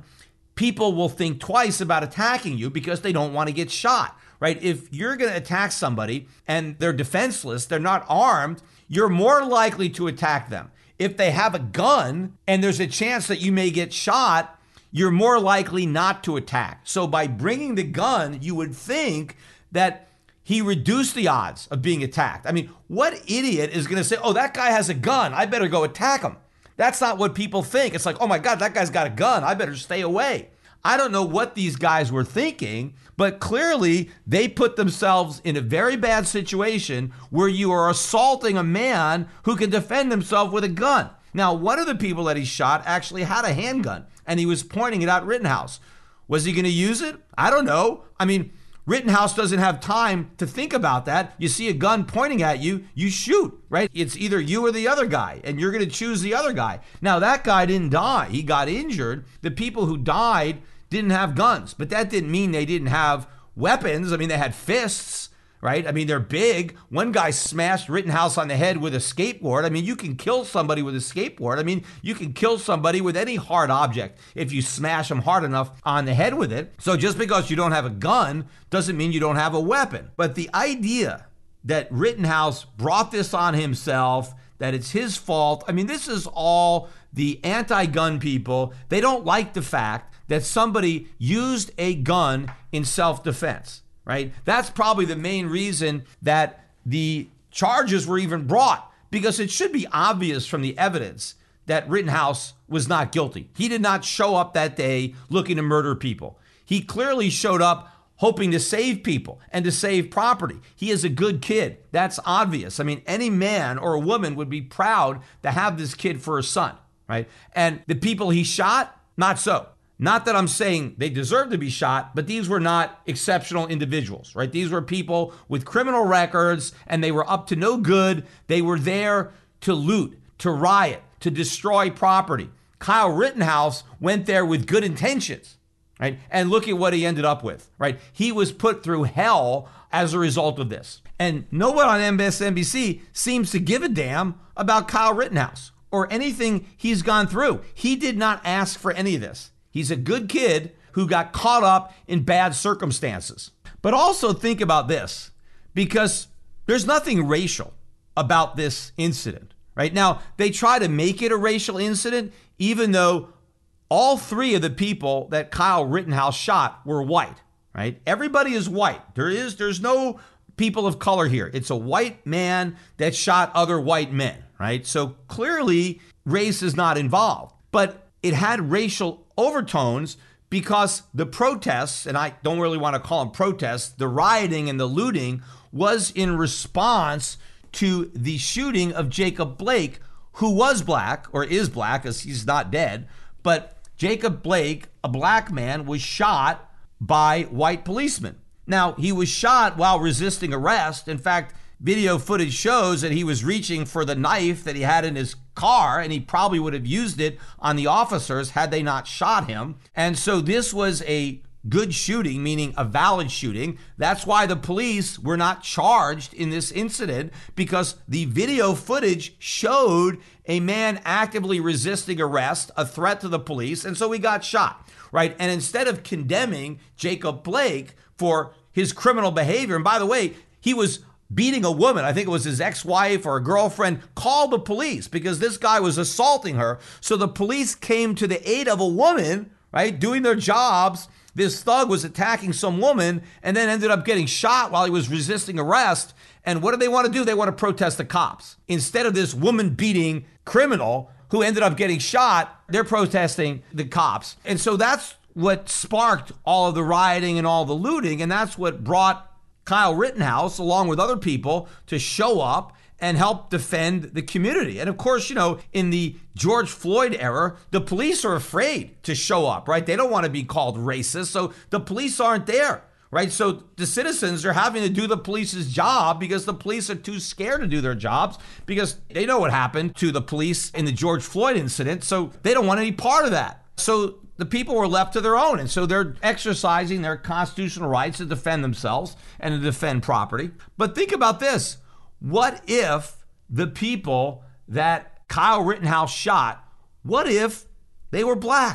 A: people will think twice about attacking you because they don't want to get shot, right? If you're going to attack somebody and they're defenseless, they're not armed, you're more likely to attack them. If they have a gun and there's a chance that you may get shot, you're more likely not to attack. So by bringing the gun, you would think that he reduced the odds of being attacked. I mean, what idiot is going to say, oh, that guy has a gun, I better go attack him? That's not what people think. It's like, oh my God, that guy's got a gun, I better stay away. I don't know what these guys were thinking, but clearly they put themselves in a very bad situation where you are assaulting a man who can defend himself with a gun. Now, one of the people that he shot actually had a handgun, and he was pointing it at Rittenhouse. Was he going to use it? I don't know. I mean, Rittenhouse doesn't have time to think about that. You see a gun pointing at you, you shoot, right? It's either you or the other guy, and you're going to choose the other guy. Now, that guy didn't die. He got injured. The people who died didn't have guns, but that didn't mean they didn't have weapons. I mean, they had fists, right? I mean, they're big. One guy smashed Rittenhouse on the head with a skateboard. I mean, you can kill somebody with a skateboard. I mean, you can kill somebody with any hard object if you smash them hard enough on the head with it. So just because you don't have a gun doesn't mean you don't have a weapon. But the idea that Rittenhouse brought this on himself, that it's his fault, I mean, this is all the anti-gun people. They don't like the fact that somebody used a gun in self-defense, right? That's probably the main reason that the charges were even brought, because it should be obvious from the evidence that Rittenhouse was not guilty. He did not show up that day looking to murder people. He clearly showed up hoping to save people and to save property. He is a good kid. That's obvious. I mean, any man or a woman would be proud to have this kid for a son, right? And the people he shot, not so. Not that I'm saying they deserve to be shot, but these were not exceptional individuals, right? These were people with criminal records, and they were up to no good. They were there to loot, to riot, to destroy property. Kyle Rittenhouse went there with good intentions, right? And look at what he ended up with, right? He was put through hell as a result of this. And no one on MSNBC seems to give a damn about Kyle Rittenhouse or anything he's gone through. He did not ask for any of this. He's a good kid who got caught up in bad circumstances. But also think about this, because there's nothing racial about this incident, right? Now, they try to make it a racial incident, even though all three of the people that Kyle Rittenhouse shot were white, right? Everybody is white. There's no people of color here. It's a white man that shot other white men, right? So clearly race is not involved, but it had racial overtones because the protests, and I don't really want to call them protests, the rioting and the looting was in response to the shooting of Jacob Blake, who was black, or is black, as he's not dead. But Jacob Blake, a black man, was shot by white policemen. Now, he was shot while resisting arrest. In fact, video footage shows that he was reaching for the knife that he had in his car, and he probably would have used it on the officers had they not shot him. And so this was a good shooting, meaning a valid shooting. That's why the police were not charged in this incident, because the video footage showed a man actively resisting arrest, a threat to the police, and so he got shot, right? And instead of condemning Jacob Blake for his criminal behavior, and by the way, he was beating a woman, I think it was his ex-wife or a girlfriend, called the police because this guy was assaulting her. So the police came to the aid of a woman, right, doing their jobs. This thug was attacking some woman and then ended up getting shot while he was resisting arrest. And what do they want to do? They want to protest the cops. Instead of this woman-beating criminal who ended up getting shot, they're protesting the cops. And so that's what sparked all of the rioting and all the looting, and that's what brought Kyle Rittenhouse, along with other people, to show up and help defend the community. And of course, you know, in the George Floyd era, the police are afraid to show up, right? They don't want to be called racist, so the police aren't there, right? So the citizens are having to do the police's job because the police are too scared to do their jobs because they know what happened to the police in the George Floyd incident, so they don't want any part of that. So the people were left to their own, and so they're exercising their constitutional rights to defend themselves and to defend property. But think about this. What if the people that Kyle Rittenhouse shot, what if they were black?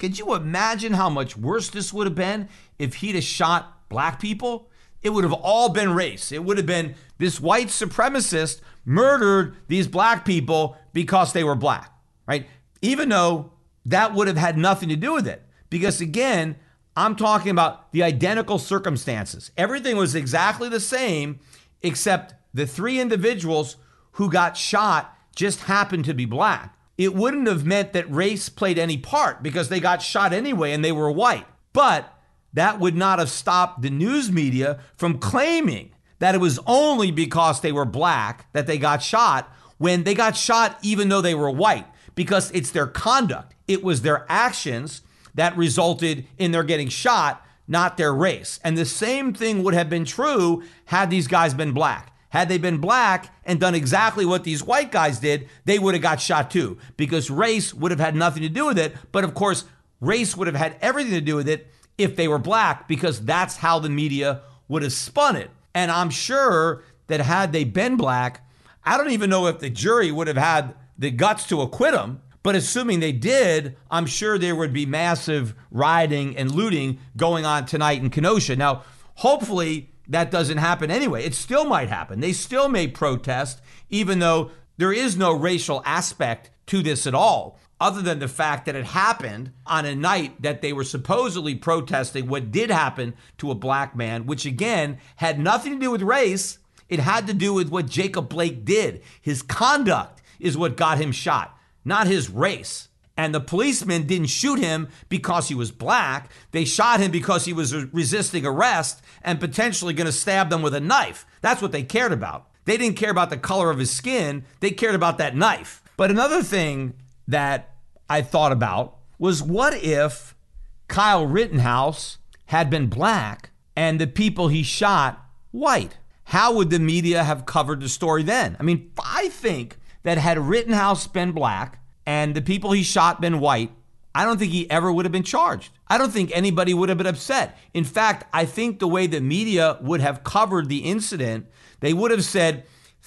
A: Could you imagine how much worse this would have been if he'd have shot black people? It would have all been race. It would have been this white supremacist murdered these black people because they were black, right? Even though that would have had nothing to do with it. Because again, I'm talking about the identical circumstances. Everything was exactly the same, except the three individuals who got shot just happened to be black. It wouldn't have meant that race played any part because they got shot anyway and they were white. But that would not have stopped the news media from claiming that it was only because they were black that they got shot when they got shot even though they were white, because it's their conduct. It was their actions that resulted in their getting shot, not their race. And the same thing would have been true had these guys been black. Had they been black and done exactly what these white guys did, they would have got shot too, because race would have had nothing to do with it. But of course, race would have had everything to do with it if they were black, because that's how the media would have spun it. And I'm sure that had they been black, I don't even know if the jury would have had the guts to acquit them. But assuming they did, I'm sure there would be massive rioting and looting going on tonight in Kenosha. Now, hopefully that doesn't happen anyway. It still might happen. They still may protest, even though there is no racial aspect to this at all, other than the fact that it happened on a night that they were supposedly protesting what did happen to a black man, which again had nothing to do with race. It had to do with what Jacob Blake did. His conduct is what got him shot, not his race. And the policemen didn't shoot him because he was black. They shot him because he was resisting arrest and potentially going to stab them with a knife. That's what they cared about. They didn't care about the color of his skin. They cared about that knife. But another thing that I thought about was, what if Kyle Rittenhouse had been black and the people he shot white? How would the media have covered the story then? I mean, I think that had Rittenhouse been black and the people he shot been white, I don't think he ever would have been charged. I don't think anybody would have been upset. In fact, I think the way the media would have covered the incident, they would have said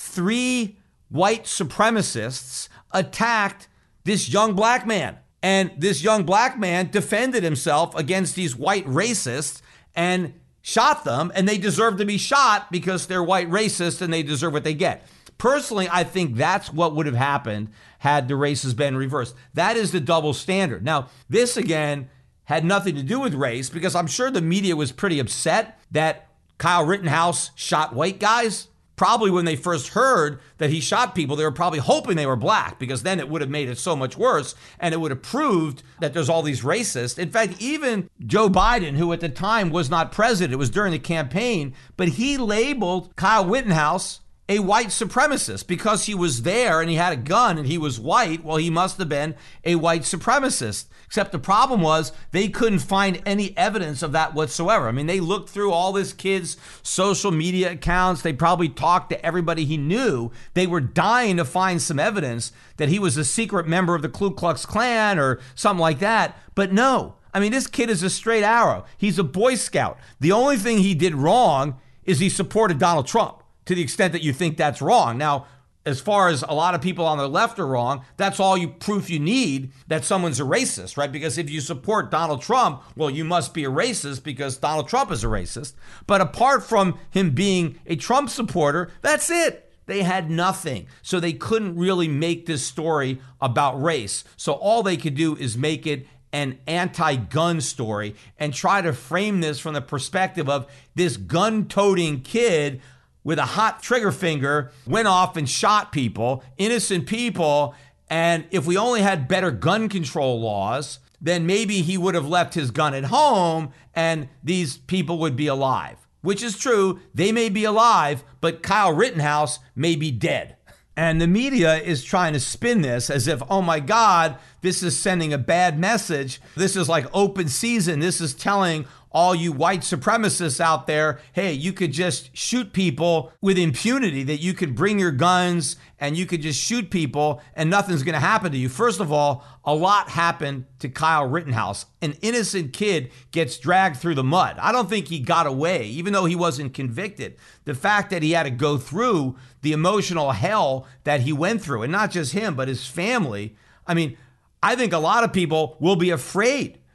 A: 3 white supremacists attacked this young black man. And this young black man defended himself against these white racists and shot them. And they deserve to be shot because they're white racists and they deserve what they get. Personally, I think that's what would have happened had the races been reversed. That is the double standard. Now, this again had nothing to do with race, because I'm sure the media was pretty upset that Kyle Rittenhouse shot white guys. Probably when they first heard that he shot people, they were probably hoping they were black, because then it would have made it so much worse and it would have proved that there's all these racists. In fact, even Joe Biden, who at the time was not president, it was during the campaign, but he labeled Kyle Rittenhouse a white supremacist because he was there and he had a gun and he was white. Well, he must have been a white supremacist. Except the problem was they couldn't find any evidence of that whatsoever. I mean, they looked through all this kid's social media accounts. They probably talked to everybody he knew. They were dying to find some evidence that he was a secret member of the Ku Klux Klan or something like that. But no, I mean, this kid is a straight arrow. He's a Boy Scout. The only thing he did wrong is he supported Donald Trump, to the extent that you think that's wrong. Now, as far as a lot of people on the left are wrong, that's all proof you need that someone's a racist, right? Because if you support Donald Trump, well, you must be a racist because Donald Trump is a racist. But apart from him being a Trump supporter, that's it. They had nothing. So they couldn't really make this story about race. So all they could do is make it an anti-gun story and try to frame this from the perspective of this gun-toting kid with a hot trigger finger went off and shot people, innocent people. And if we only had better gun control laws, then maybe he would have left his gun at home and these people would be alive. Which is true. They may be alive, but Kyle Rittenhouse may be dead. And the media is trying to spin this as if, oh my God, this is sending a bad message. This is like open season. This is telling all you white supremacists out there, hey, you could just shoot people with impunity, that you could bring your guns and you could just shoot people and nothing's going to happen to you. First of all, a lot happened to Kyle Rittenhouse. An innocent kid gets dragged through the mud. I don't think he got away, even though he wasn't convicted. The fact that he had to go through the emotional hell that he went through, and not just him, but his family. I mean, I think a lot of people will be afraid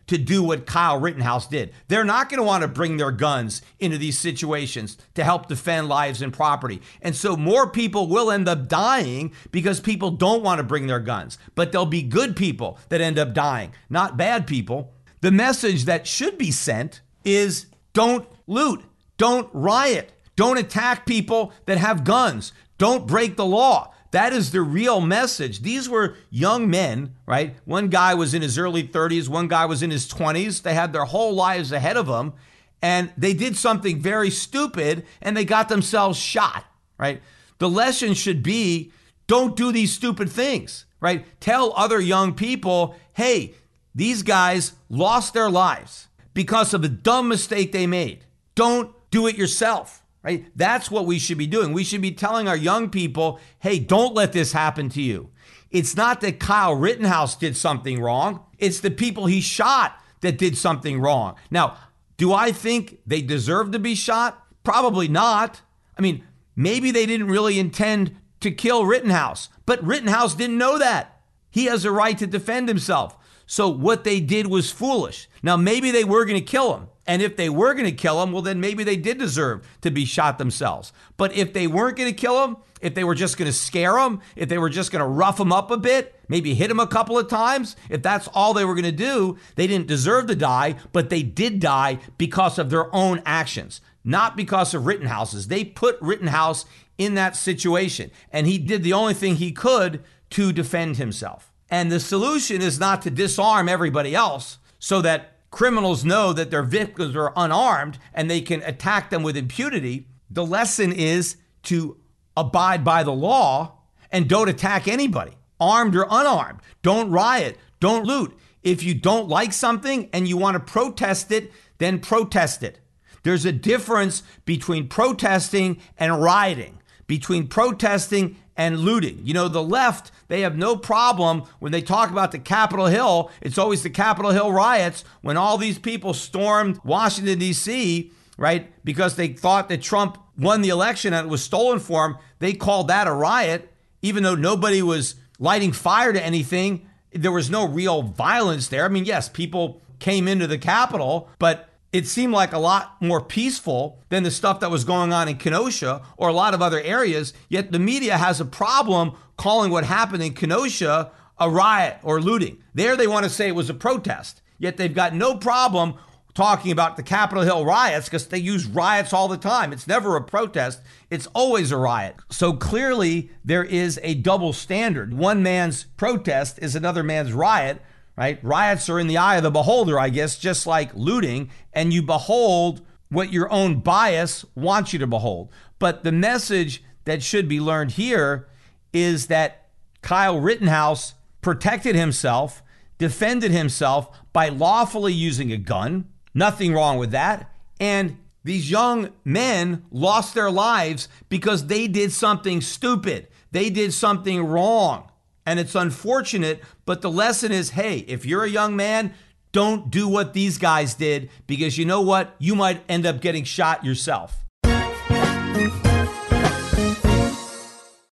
A: to do what Kyle Rittenhouse did. They're not going to want to bring their guns into these situations to help defend lives and property. And so more people will end up dying because people don't want to bring their guns. But there'll be good people that end up dying, not bad people. The message that should be sent is don't loot, don't riot, don't attack people that have guns, don't break the law. That is the real message. These were young men, right? One guy was in his early 30s, one guy was in his 20s. They had their whole lives ahead of them, and they did something very stupid, and they got themselves shot, right? The lesson should be, don't do these stupid things, right? Tell other young people, hey, these guys lost their lives because of a dumb mistake they made. Don't do it yourself. Right? That's what we should be doing. We should be telling our young people, hey, don't let this happen to you. It's not that Kyle Rittenhouse did something wrong. It's the people he shot that did something wrong. Now, do I think they deserve to be shot? Probably not. I mean, maybe they didn't really intend to kill Rittenhouse, but Rittenhouse didn't know that. He has a right to defend himself. So what they did was foolish. Now, maybe they were going to kill him. And if they were going to kill him, well, then maybe they did deserve to be shot themselves. But if they weren't going to kill him, if they were just going to scare him, if they were just going to rough him up a bit, maybe hit him a couple of times, if that's all they were going to do, they didn't deserve to die, but they did die because of their own actions, not because of Rittenhouse's. They put Rittenhouse in that situation, and he did the only thing he could to defend himself. And the solution is not to disarm everybody else so that criminals know that their victims are unarmed and they can attack them with impunity. The lesson is to abide by the law and don't attack anybody, armed or unarmed. Don't riot, don't loot. If you don't like something and you want to protest it, then protest it. There's a difference between protesting and rioting, between protesting and looting. You know, the left, they have no problem when they talk about the Capitol Hill. It's always the Capitol Hill riots when all these people stormed Washington, D.C., right? Because they thought that Trump won the election and it was stolen for him. They called that a riot, even though nobody was lighting fire to anything. There was no real violence there. I mean, yes, people came into the Capitol, but it seemed like a lot more peaceful than the stuff that was going on in Kenosha or a lot of other areas. Yet the media has a problem calling what happened in Kenosha a riot or looting. There they want to say it was a protest. Yet they've got no problem talking about the Capitol Hill riots because they use riots all the time. It's never a protest. It's always a riot. So clearly there is a double standard. One man's protest is another man's riot. Right? Riots are in the eye of the beholder, I guess, just like looting, and you behold what your own bias wants you to behold. But the message that should be learned here is that Kyle Rittenhouse protected himself, defended himself by lawfully using a gun. Nothing wrong with that. And these young men lost their lives because they did something stupid. They did something wrong. And it's unfortunate, but the lesson is, hey, if you're a young man, don't do what these guys did because you know what? You might end up getting shot yourself.